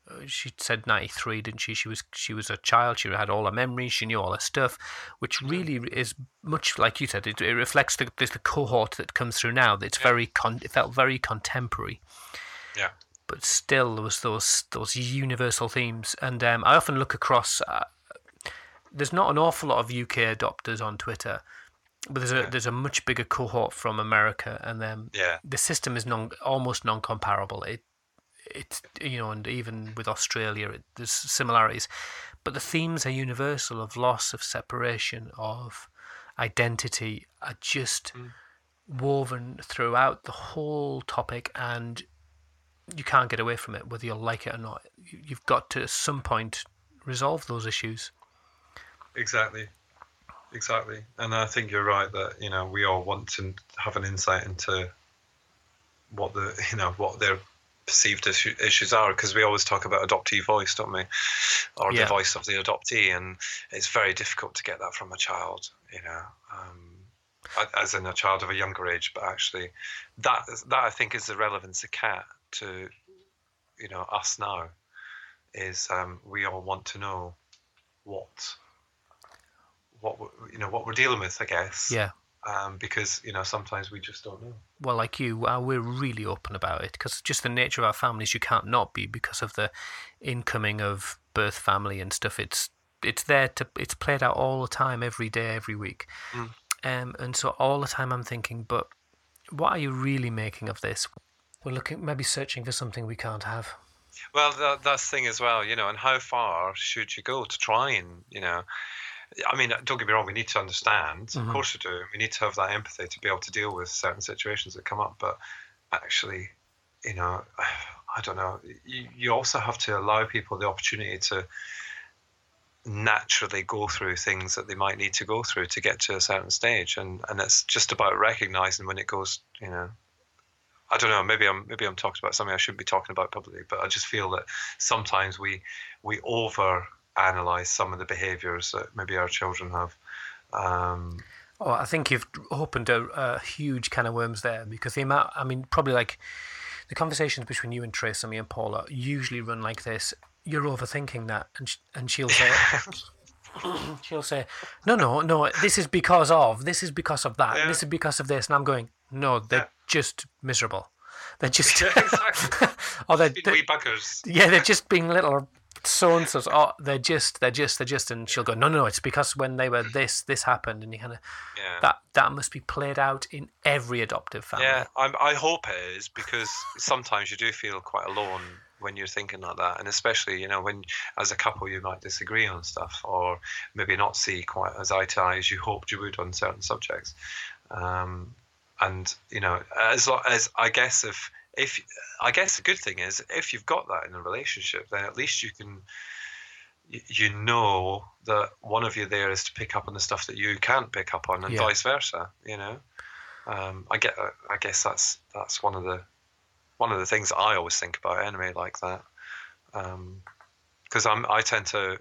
she said ninety-three, didn't she? She was she was a child. She had all her memories. She knew all her stuff, which really is much like you said. It, it reflects the the cohort that comes through now. It's yeah. very con- it felt very contemporary. Yeah. But still, there was those those universal themes, and um, I often look across. Uh, there's not an awful lot of U K adopters on Twitter, but there's a yeah. there's a much bigger cohort from America, and then yeah. the system is non almost non-comparable. It it's you know, and even with Australia, it, there's similarities, but the themes are universal of loss, of separation, of identity, are just mm. woven throughout the whole topic, and you can't get away from it, whether you like it or not. You've got to, at some point, resolve those issues. Exactly. Exactly. And I think you're right that, you know, we all want to have an insight into what the, you know, what their perceived issue, issues are, because we always talk about adoptee voice, don't we? Or yeah. the voice of the adoptee, and it's very difficult to get that from a child, you know. Um, as in a child of a younger age, but actually that that I think is the relevance of Cat to, you know, us now, is um, we all want to know what what you know what we're dealing with, I guess. Yeah. Um, because you know sometimes we just don't know. Well, like you, uh, we're really open about it, because just the nature of our families, you can't not be, because of the incoming of birth family and stuff. It's it's there to it's played out all the time, every day, every week. Mm. Um, and so all the time I'm thinking, but what are you really making of this? We're looking, maybe searching for something we can't have. Well, that, that's the thing as well, you know, and how far should you go to try and, you know, I mean, don't get me wrong, we need to understand, mm-hmm. of course we do. We need to have that empathy to be able to deal with certain situations that come up, but actually, you know, I don't know, you, you also have to allow people the opportunity to naturally go through things that they might need to go through to get to a certain stage, and and it's just about recognizing when it goes, you know, I don't know, maybe I'm maybe I'm talking about something I shouldn't be talking about publicly, but I just feel that sometimes we we over analyze some of the behaviors that maybe our children have. Um, oh, I think you've opened a, a huge can of worms there, because the amount, I mean, probably like the conversations between you and Trace and me and Paula usually run like this. You're overthinking that, and sh- and she'll say, she'll say, no, no, no, this is because of, this is because of that, yeah. this is because of this, and I'm going, no, they're yeah. just miserable. They're just, yeah, exactly. or they're, they're wee buggers. Yeah, they're just being little so and so's. Oh, they're just, they're just, they're just, and she'll go, no, no, no, it's because when they were this, this happened, and you kind of, yeah. that that must be played out in every adoptive family. Yeah, I'm, I hope it is, because sometimes you do feel quite alone when you're thinking like that, and especially, you know, when as a couple you might disagree on stuff, or maybe not see quite as eye to eye as you hoped you would on certain subjects. Um, and you know, as as I guess if if I guess the good thing is, if you've got that in a relationship, then at least you can you know that one of you there is to pick up on the stuff that you can't pick up on, and yeah. vice versa. You know, um, I get I guess that's that's one of the one of the things that I always think about anyway, like that, because um, I'm I tend to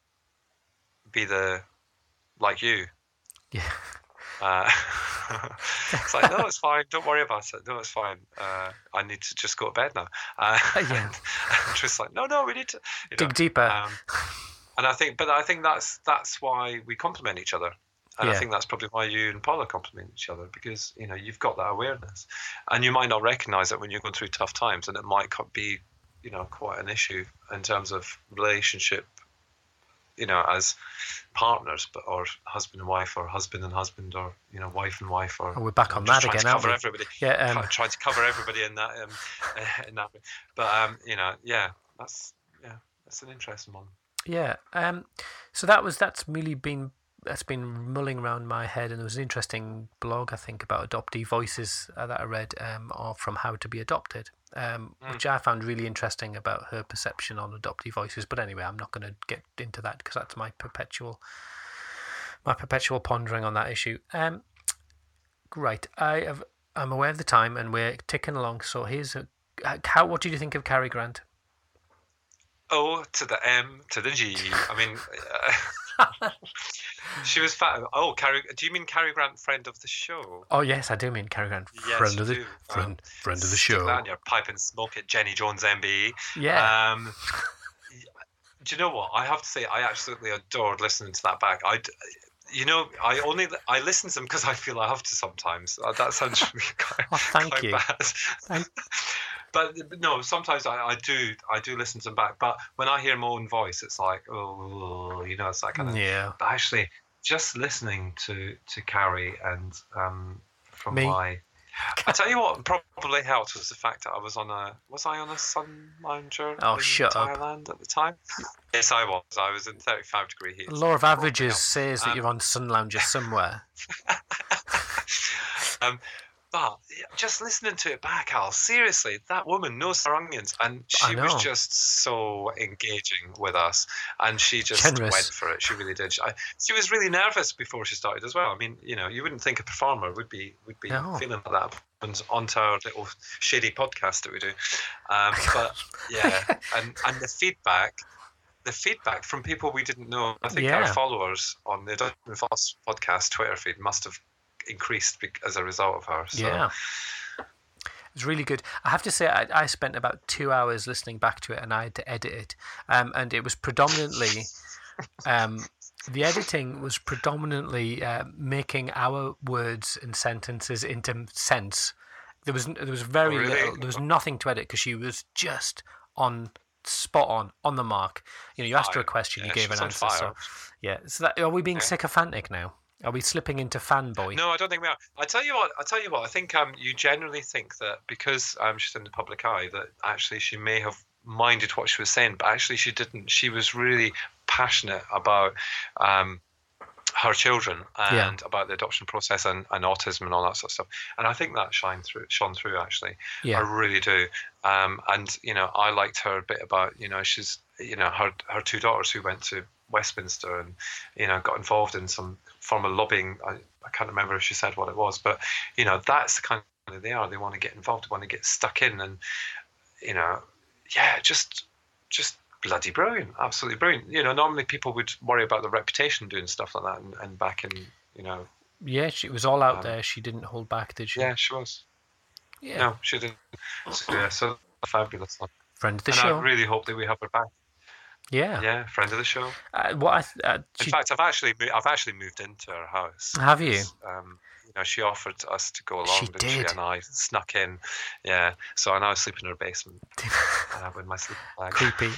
be the like you, yeah. Uh, it's like, no, it's fine. Don't worry about it. No, it's fine. Uh, I need to just go to bed now. Uh, yeah. and I'm just like, no, no, we need to you dig know, deeper. Um, and I think, but I think that's that's why we complement each other. And yeah. I think that's probably why you and Paula complement each other, because you know you've got that awareness, and you might not recognise it when you're going through tough times, and it might be, you know, quite an issue in terms of relationship, you know, as partners, but or husband and wife, or husband and husband, or you know, wife and wife, or oh, we're back on that again, aren't we? Everybody. Yeah, um... trying to cover everybody in that, um, in that. But um, you know, yeah, that's yeah, that's an interesting one. Yeah. Um. So that was that's really been. That's been mulling around my head, and there was an interesting blog I think about adoptee voices uh, that I read, um, or from How to Be Adopted, um, mm. which I found really interesting about her perception on adoptee voices. But anyway, I'm not going to get into that because that's my perpetual, my perpetual pondering on that issue. Um, right, I have, I'm aware of the time, and we're ticking along. So here's a, how. What did you think of Cary Grant? O to the M to the G. I mean. Uh, She was fat. Oh, Cary. Do you mean Cary Grant, friend of the show? Oh yes, I do mean Cary Grant, Yes, friend you of the do. friend, Um, friend of the Stick show. that in your pipe and smoke it, Jenny Jones M B. Yeah. Um, do you know what? I have to say, I absolutely adored listening to that back. I, d- you know, I only I listen to them because I feel I have to sometimes. Uh, That sounds really quite, Oh, thank quite you. bad. Thank- But no, sometimes I, I do I do listen to them back. But when I hear my own voice, it's like, oh, you know, it's that kind of. Yeah. But actually, just listening to to Carrie and um, from Me? my, I tell you what, probably helped was the fact that I was on a was I on a sun lounger Oh, in shut up. Thailand at the time? Yes, I was. I was in thirty-five degree heat. The law of Probably averages helped. says that Um, you're on sun lounger somewhere. um, but yeah, just listening to it back, Al, seriously, that woman knows her onions, and I she know. was just so engaging with us, and she just Generous. went for it. She really did. She, I, she was really nervous before she started as well. I mean, you know, you wouldn't think a performer would be would be No. feeling like that and onto our little shady podcast that we do. Um, but yeah, and and the feedback. The feedback from people we didn't know. I think our Yeah. followers on the Duncan Foss podcast Twitter feed must have increased bec- as a result of her. So. Yeah. It was really good. I have to say, I, I spent about two hours listening back to it, and I had to edit it. Um, and it was predominantly, um, the editing was predominantly uh, making our words and sentences into sense. There was there was very Oh, really? little. There was nothing to edit because she was just on spot on on the mark. You know, you asked her a Fire. question, Yeah, you she gave was an on answer. So fire. yeah. So that, are we being Yeah. sycophantic now? Are we slipping into fanboy? No, I don't think we are. I tell you what. I tell you what. I think um, you generally think that because um, she's in the public eye, that actually she may have minded what she was saying, but actually she didn't. She was really passionate about um, her children and Yeah. about the adoption process and, and autism and all that sort of stuff. And I think that shine through, shone through actually. Yeah. I really do. Um, and you know, I liked her a bit about you know she's you know her her two daughters who went to Westminster and you know got involved in some form of lobbying. I, I can't remember if she said what it was, but you know that's the kind of they are. They want to get involved, want to get stuck in, and you know, yeah, just just bloody brilliant, absolutely brilliant. You know, normally people would worry about the reputation doing stuff like that, and, and back in you know, Yeah, she was all out Um, there. She didn't hold back, did she? yeah, she was. Yeah. No, she didn't. So, yeah, so fabulous. Friend of the and show. I really hope that we have her back. yeah. Yeah, friend of the show. Uh, what I th- uh, In she, fact, I've actually mo- I've actually moved into her house. have you? Um, you know, she offered us to go along, She didn't did. she? And I snuck in. Yeah, so I now sleep in her basement uh, with my sleeping bag. Creepy.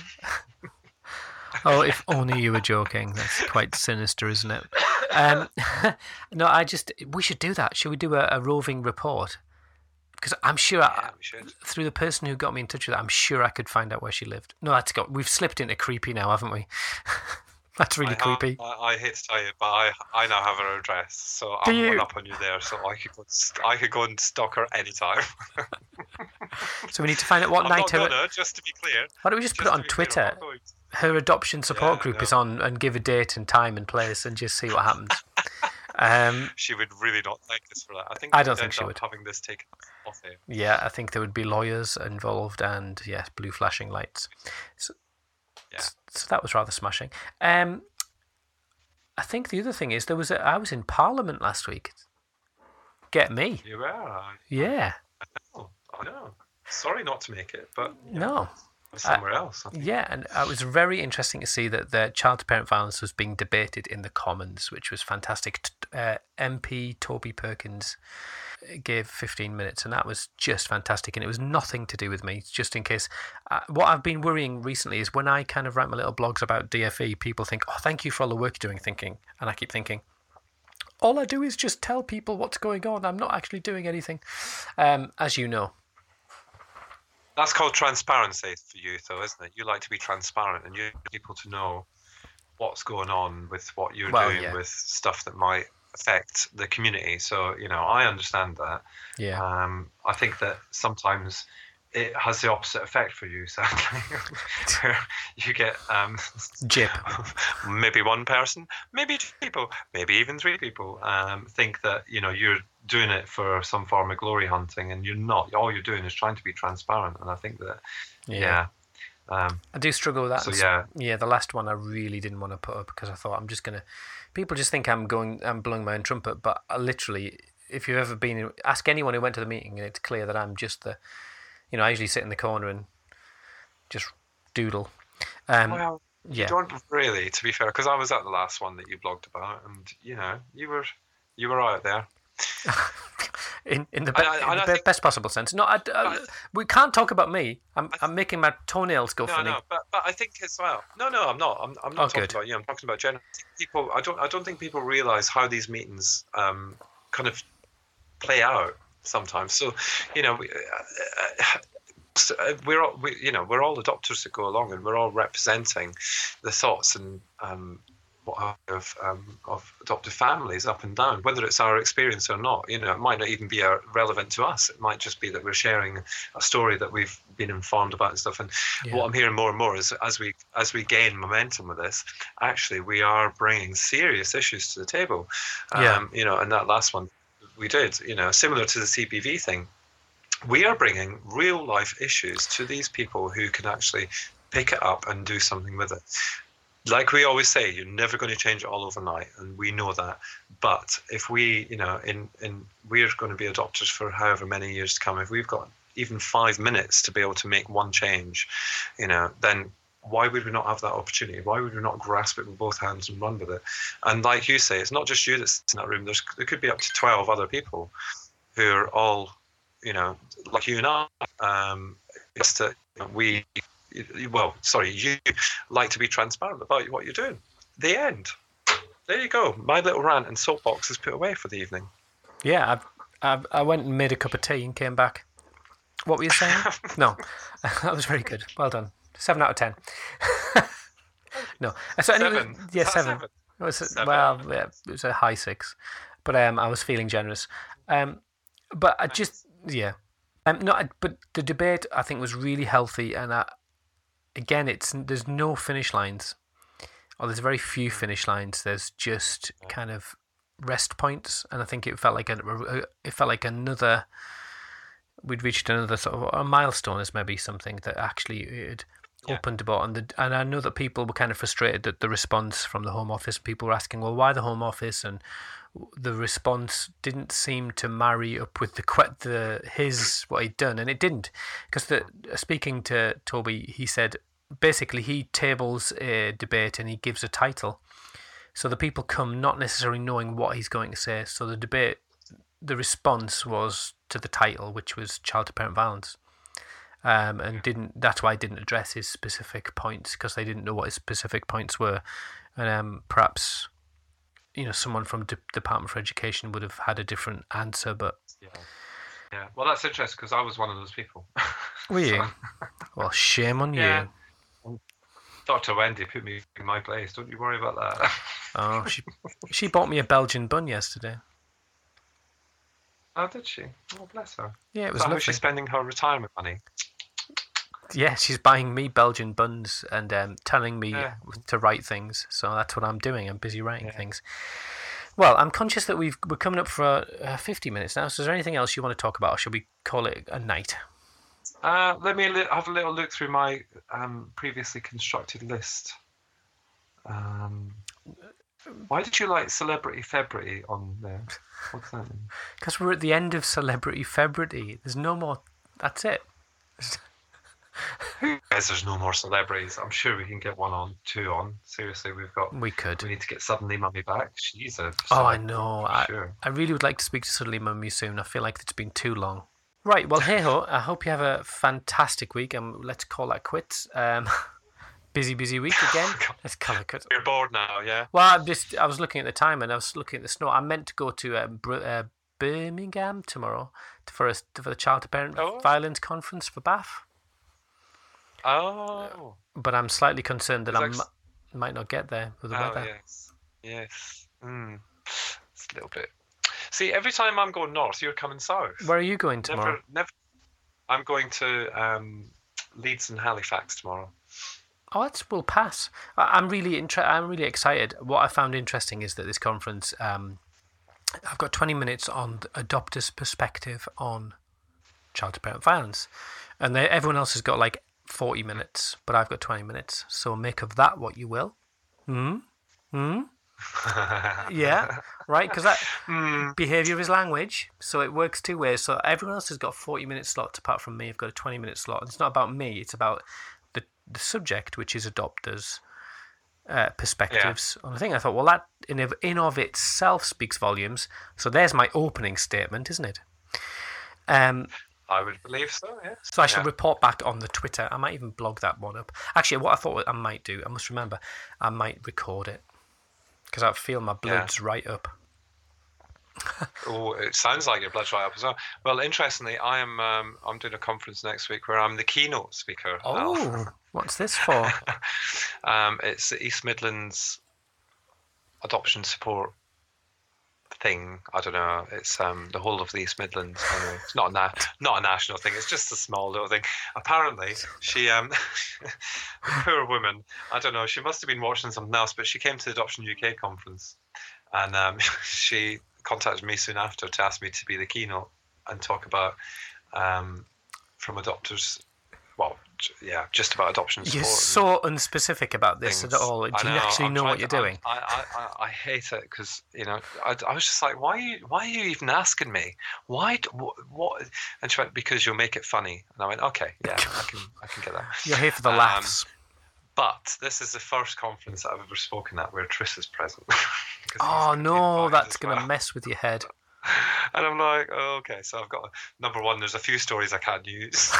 Oh, if only you were joking. That's quite sinister, isn't it? Um, no, I just we should do that. Should we do a, a roving report? Because I'm sure Yeah, I, we should. through the person who got me in touch with her, I'm sure I could find out where she lived. No, that's got. We've slipped into creepy now, haven't we? That's really I, ha- creepy. I, I hate to tell you, but I I now have her address, so Do I'm you? one up on you there. So I could go, st- I could go and stalk her anytime. So we need to find out what I'm night not her. gonna, just to be clear. Why don't we just put Just it to on be clear, I'm Twitter? not going to. Her adoption support Yeah, group no. is on, and give a date and time and place, and just see what happens. um, She would really not thank us for that. I think I we'd don't think end she up would. having this taken off here. yeah, I think there would be lawyers involved, and yes, blue flashing lights. So, Yeah. so that was rather smashing. Um, I think the other thing is there was a, I was in Parliament last week. Get me? You were. I Yeah. know. I know. Sorry not to make it, but you No. know, somewhere else. I think. Yeah, and it was very interesting to see that the child-to-parent violence was being debated in the Commons, which was fantastic. T- Uh, M P Toby Perkins gave fifteen minutes, and that was just fantastic. And it was nothing to do with me, just in case. Uh, what I've been worrying recently is when I kind of write my little blogs about D F E, people think, oh, thank you for all the work you're doing, thinking. And I keep thinking, all I do is just tell people what's going on. I'm not actually doing anything, um, as you know. That's called transparency for you, though, isn't it? You like to be transparent, and you want people to know what's going on with what you're Well, doing yeah. with stuff that might affect the community. So, you know, I understand that. Yeah. Um, I think that sometimes it has the opposite effect for you, sadly. Where you get um, Jip. maybe one person, maybe two people, maybe even three people um, think that, you know, you're doing it for some form of glory hunting, and you're not. All you're doing is trying to be transparent. And I think that, Yeah. yeah, Um, I do struggle with that. So yeah, yeah. The last one I really didn't want to put up because I thought I'm just gonna. People just think I'm going, I'm blowing my own trumpet, but I literally, if you've ever been, ask anyone who went to the meeting, and it's clear that I'm just the, you know, I usually sit in the corner and just doodle. Um, well, yeah. you don't really, to be fair, because I was at the last one that you blogged about, and you know, you were, you were out there. in in the, be- I, I, in the I be- think, best possible sense. No, I, I, I, we can't talk about me. I'm I, I'm making my toenails go no, funny. no, but but I think as well. No, no, I'm not. I'm I'm not Oh, talking good. about you. I'm talking about general people. I don't I don't think people realise how these meetings um kind of play out sometimes. So, you know, we, uh, so we're all we, you know we're all the doctors that go along, and we're all representing the thoughts and um. what of um, of adoptive families up and down, whether it's our experience or not. You know, it might not even be uh, relevant to us. It might just be that we're sharing a story that we've been informed about and stuff. And yeah. What I'm hearing more and more is as we as we gain momentum with this, actually we are bringing serious issues to the table. Um, yeah. You know, and that last one we did, you know, similar to the C P V thing, we are bringing real life issues to these people who can actually pick it up and do something with it. Like we always say, you're never going to change it all overnight, and we know that. But if we, you know, in, in we're going to be adopters for however many years to come, if we've got even five minutes to be able to make one change, you know, then why would we not have that opportunity? Why would we not grasp it with both hands and run with it? And like you say, it's not just you that's in that room. There's there could be up to twelve other people who are all, you know, like you and I. Um, it's that we. Well, sorry, you like to be transparent about what you're doing. The end. There you go. My little rant and soapbox is put away for the evening. Yeah, I, I, I went and made a cup of tea and came back. What were you saying? No, that was very good. Well done. Seven out of ten. No, so anyway, seven. Yeah, seven. seven. It was, seven. Well, yeah, it was a high six, but um, I was feeling generous. Um, but I just, yeah, um, no, but the debate I think was really healthy, and I. Again, it's there's no finish lines, or there's very few finish lines. There's just kind of rest points, and I think it felt like a, it felt like another. We'd reached another sort of a milestone, as maybe something that actually it yeah. opened about, and the, and I know that people were kind of frustrated that the response from the Home Office. People were asking, well, why the Home Office, and the response didn't seem to marry up with the the his what he'd done, and it didn't, because the speaking to Toby, he said basically he tables a debate and he gives a title, so the people come not necessarily knowing what he's going to say. So the debate, the response was to the title, which was child to parent violence, um, and didn't. That's why I didn't address his specific points, because they didn't know what his specific points were, and um, perhaps. You know, someone from the Department for Education would have had a different answer, but yeah, yeah. Well, that's interesting because I was one of those people. Were you? Well, shame on yeah. you. Doctor Wendy put me in my place. Don't you worry about that. Oh, she she bought me a Belgian bun yesterday. Oh, did she? Oh, bless her. Yeah, it was Is that lovely. how she's spending her retirement money? Yeah, she's buying me Belgian buns and um, telling me yeah. to write things. So that's what I'm doing. I'm busy writing yeah. things. Well, I'm conscious that we've, we're coming up for uh, fifty minutes now. So is there anything else you want to talk about, or should we call it a night? Uh, let me li- have a little look through my um, previously constructed list. Um, why did you like Celebrity February on there? What's that mean? Because we're at the end of Celebrity February. There's no more. That's it. Who says there's no more celebrities? I'm sure we can get one on, two on. Seriously, we've got. We could. We need to get Suddenly Mummy back. She's a. Oh, I know. I, sure. I really would like to speak to Suddenly Mummy soon. I feel like it's been too long. Right. Well, hey ho. I hope you have a fantastic week, and let's call that quits. Um, busy, busy week again. Let's call it quits. You're bored now, yeah? Well, I'm just. I was looking at the time, and I was looking at the snow. I meant to go to um, Br- uh, Birmingham tomorrow for a, for the Child to Parent oh. Violence Conference for Bath. Oh. But I'm slightly concerned that I like... m- might not get there with the oh, weather. yes. Yes. Mm. It's a little bit. See, every time I'm going north, you're coming south. Where are you going tomorrow? Never, never. I'm going to um, Leeds and Halifax tomorrow. Oh, that's will pass. I, I'm really inter- I'm really excited. What I found interesting is that this conference, um, I've got twenty minutes on the adopter's perspective on child to parent violence, and they, everyone else has got like forty minutes, but I've got twenty minutes. So make of that what you will. Hmm? Hmm? Yeah, right? Because that Mm. behaviour is language, so it works two ways. So everyone else has got a forty-minute slot apart from me. I've got a twenty-minute slot. And it's not about me. It's about the, the subject, which is adopters' uh, perspectives on the thing. I thought, well, that in of, in of itself speaks volumes. So there's my opening statement, isn't it? Um, I would believe so, yes. So I should Yeah. report back on the Twitter. I might even blog that one up. Actually, what I thought I might do, I must remember, I might record it. Because I feel my blood's yeah. right up. Oh, it sounds like your blood's right up as well. Well, interestingly, I am um, I'm doing a conference next week where I'm the keynote speaker. Oh, what's this for? um, it's the East Midlands adoption support thing. I don't know. It's um, the whole of the East Midlands. Anyway. It's not a na- not a national thing. It's just a small little thing. Apparently, she um, poor woman. I don't know. She must have been watching something else, but she came to the Adoption U K conference, and um, she contacted me soon after to ask me to be the keynote and talk about um, from adopters. Well, yeah, just about adoption support. You're so unspecific about this things. at all. Do you know, actually I'm know what to, you're doing? I, I, I, I hate it because, you know, I, I was just like, why are you, why are you even asking me? Why, what, what? And she went, because you'll make it funny. And I went, okay, yeah, I can, I can get that. You're here for the Um, laughs. But this is the first conference that I've ever spoken at where Tris is present. 'Cause Oh he's no, invited that's as going to well. mess with your head. And I'm like, oh, okay. So I've got number one. There's a few stories I can't use.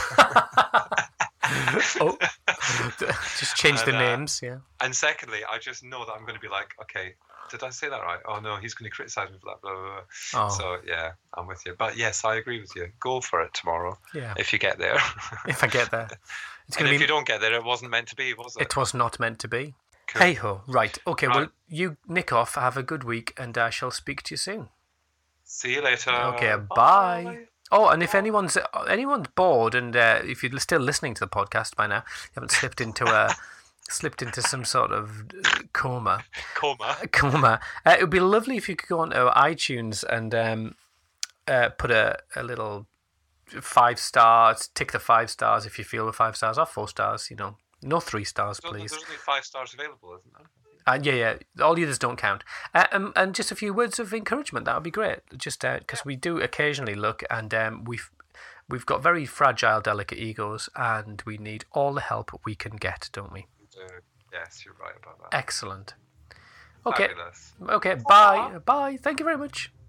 Oh, just change the And, uh, names, yeah. And secondly, I just know that I'm going to be like, okay, did I say that right? Oh no, he's going to criticize me for that. Blah, blah, blah. Oh. So yeah, I'm with you. But yes, I agree with you. Go for it tomorrow. Yeah. If you get there. If I get there. It's And going if to you be. don't get there, it wasn't meant to be, was it? It was not meant to be. Cool. Hey ho, right. Okay, Right. well, you nick off, have a good week, and I shall speak to you soon. See you later. Okay, bye. Oh, and if anyone's anyone's bored, and uh, if you're still listening to the podcast by now, you haven't slipped into a slipped into some sort of coma. Coma. Coma. Uh, it would be lovely if you could go onto iTunes and um, uh, put a, a little five stars. Tick the five stars if you feel the five stars, or four stars. You know, no three stars, There's only- please. There's only five stars available, isn't there? Uh, yeah, yeah. All the others don't count. Uh, um, and just a few words of encouragement. That would be great. Just because uh, we do occasionally look, and um, we've we've got very fragile, delicate egos, and we need all the help we can get, don't we? Uh, yes, you're right about that. Excellent. Okay. Fabulous. Okay. Bye. Bye. Thank you very much.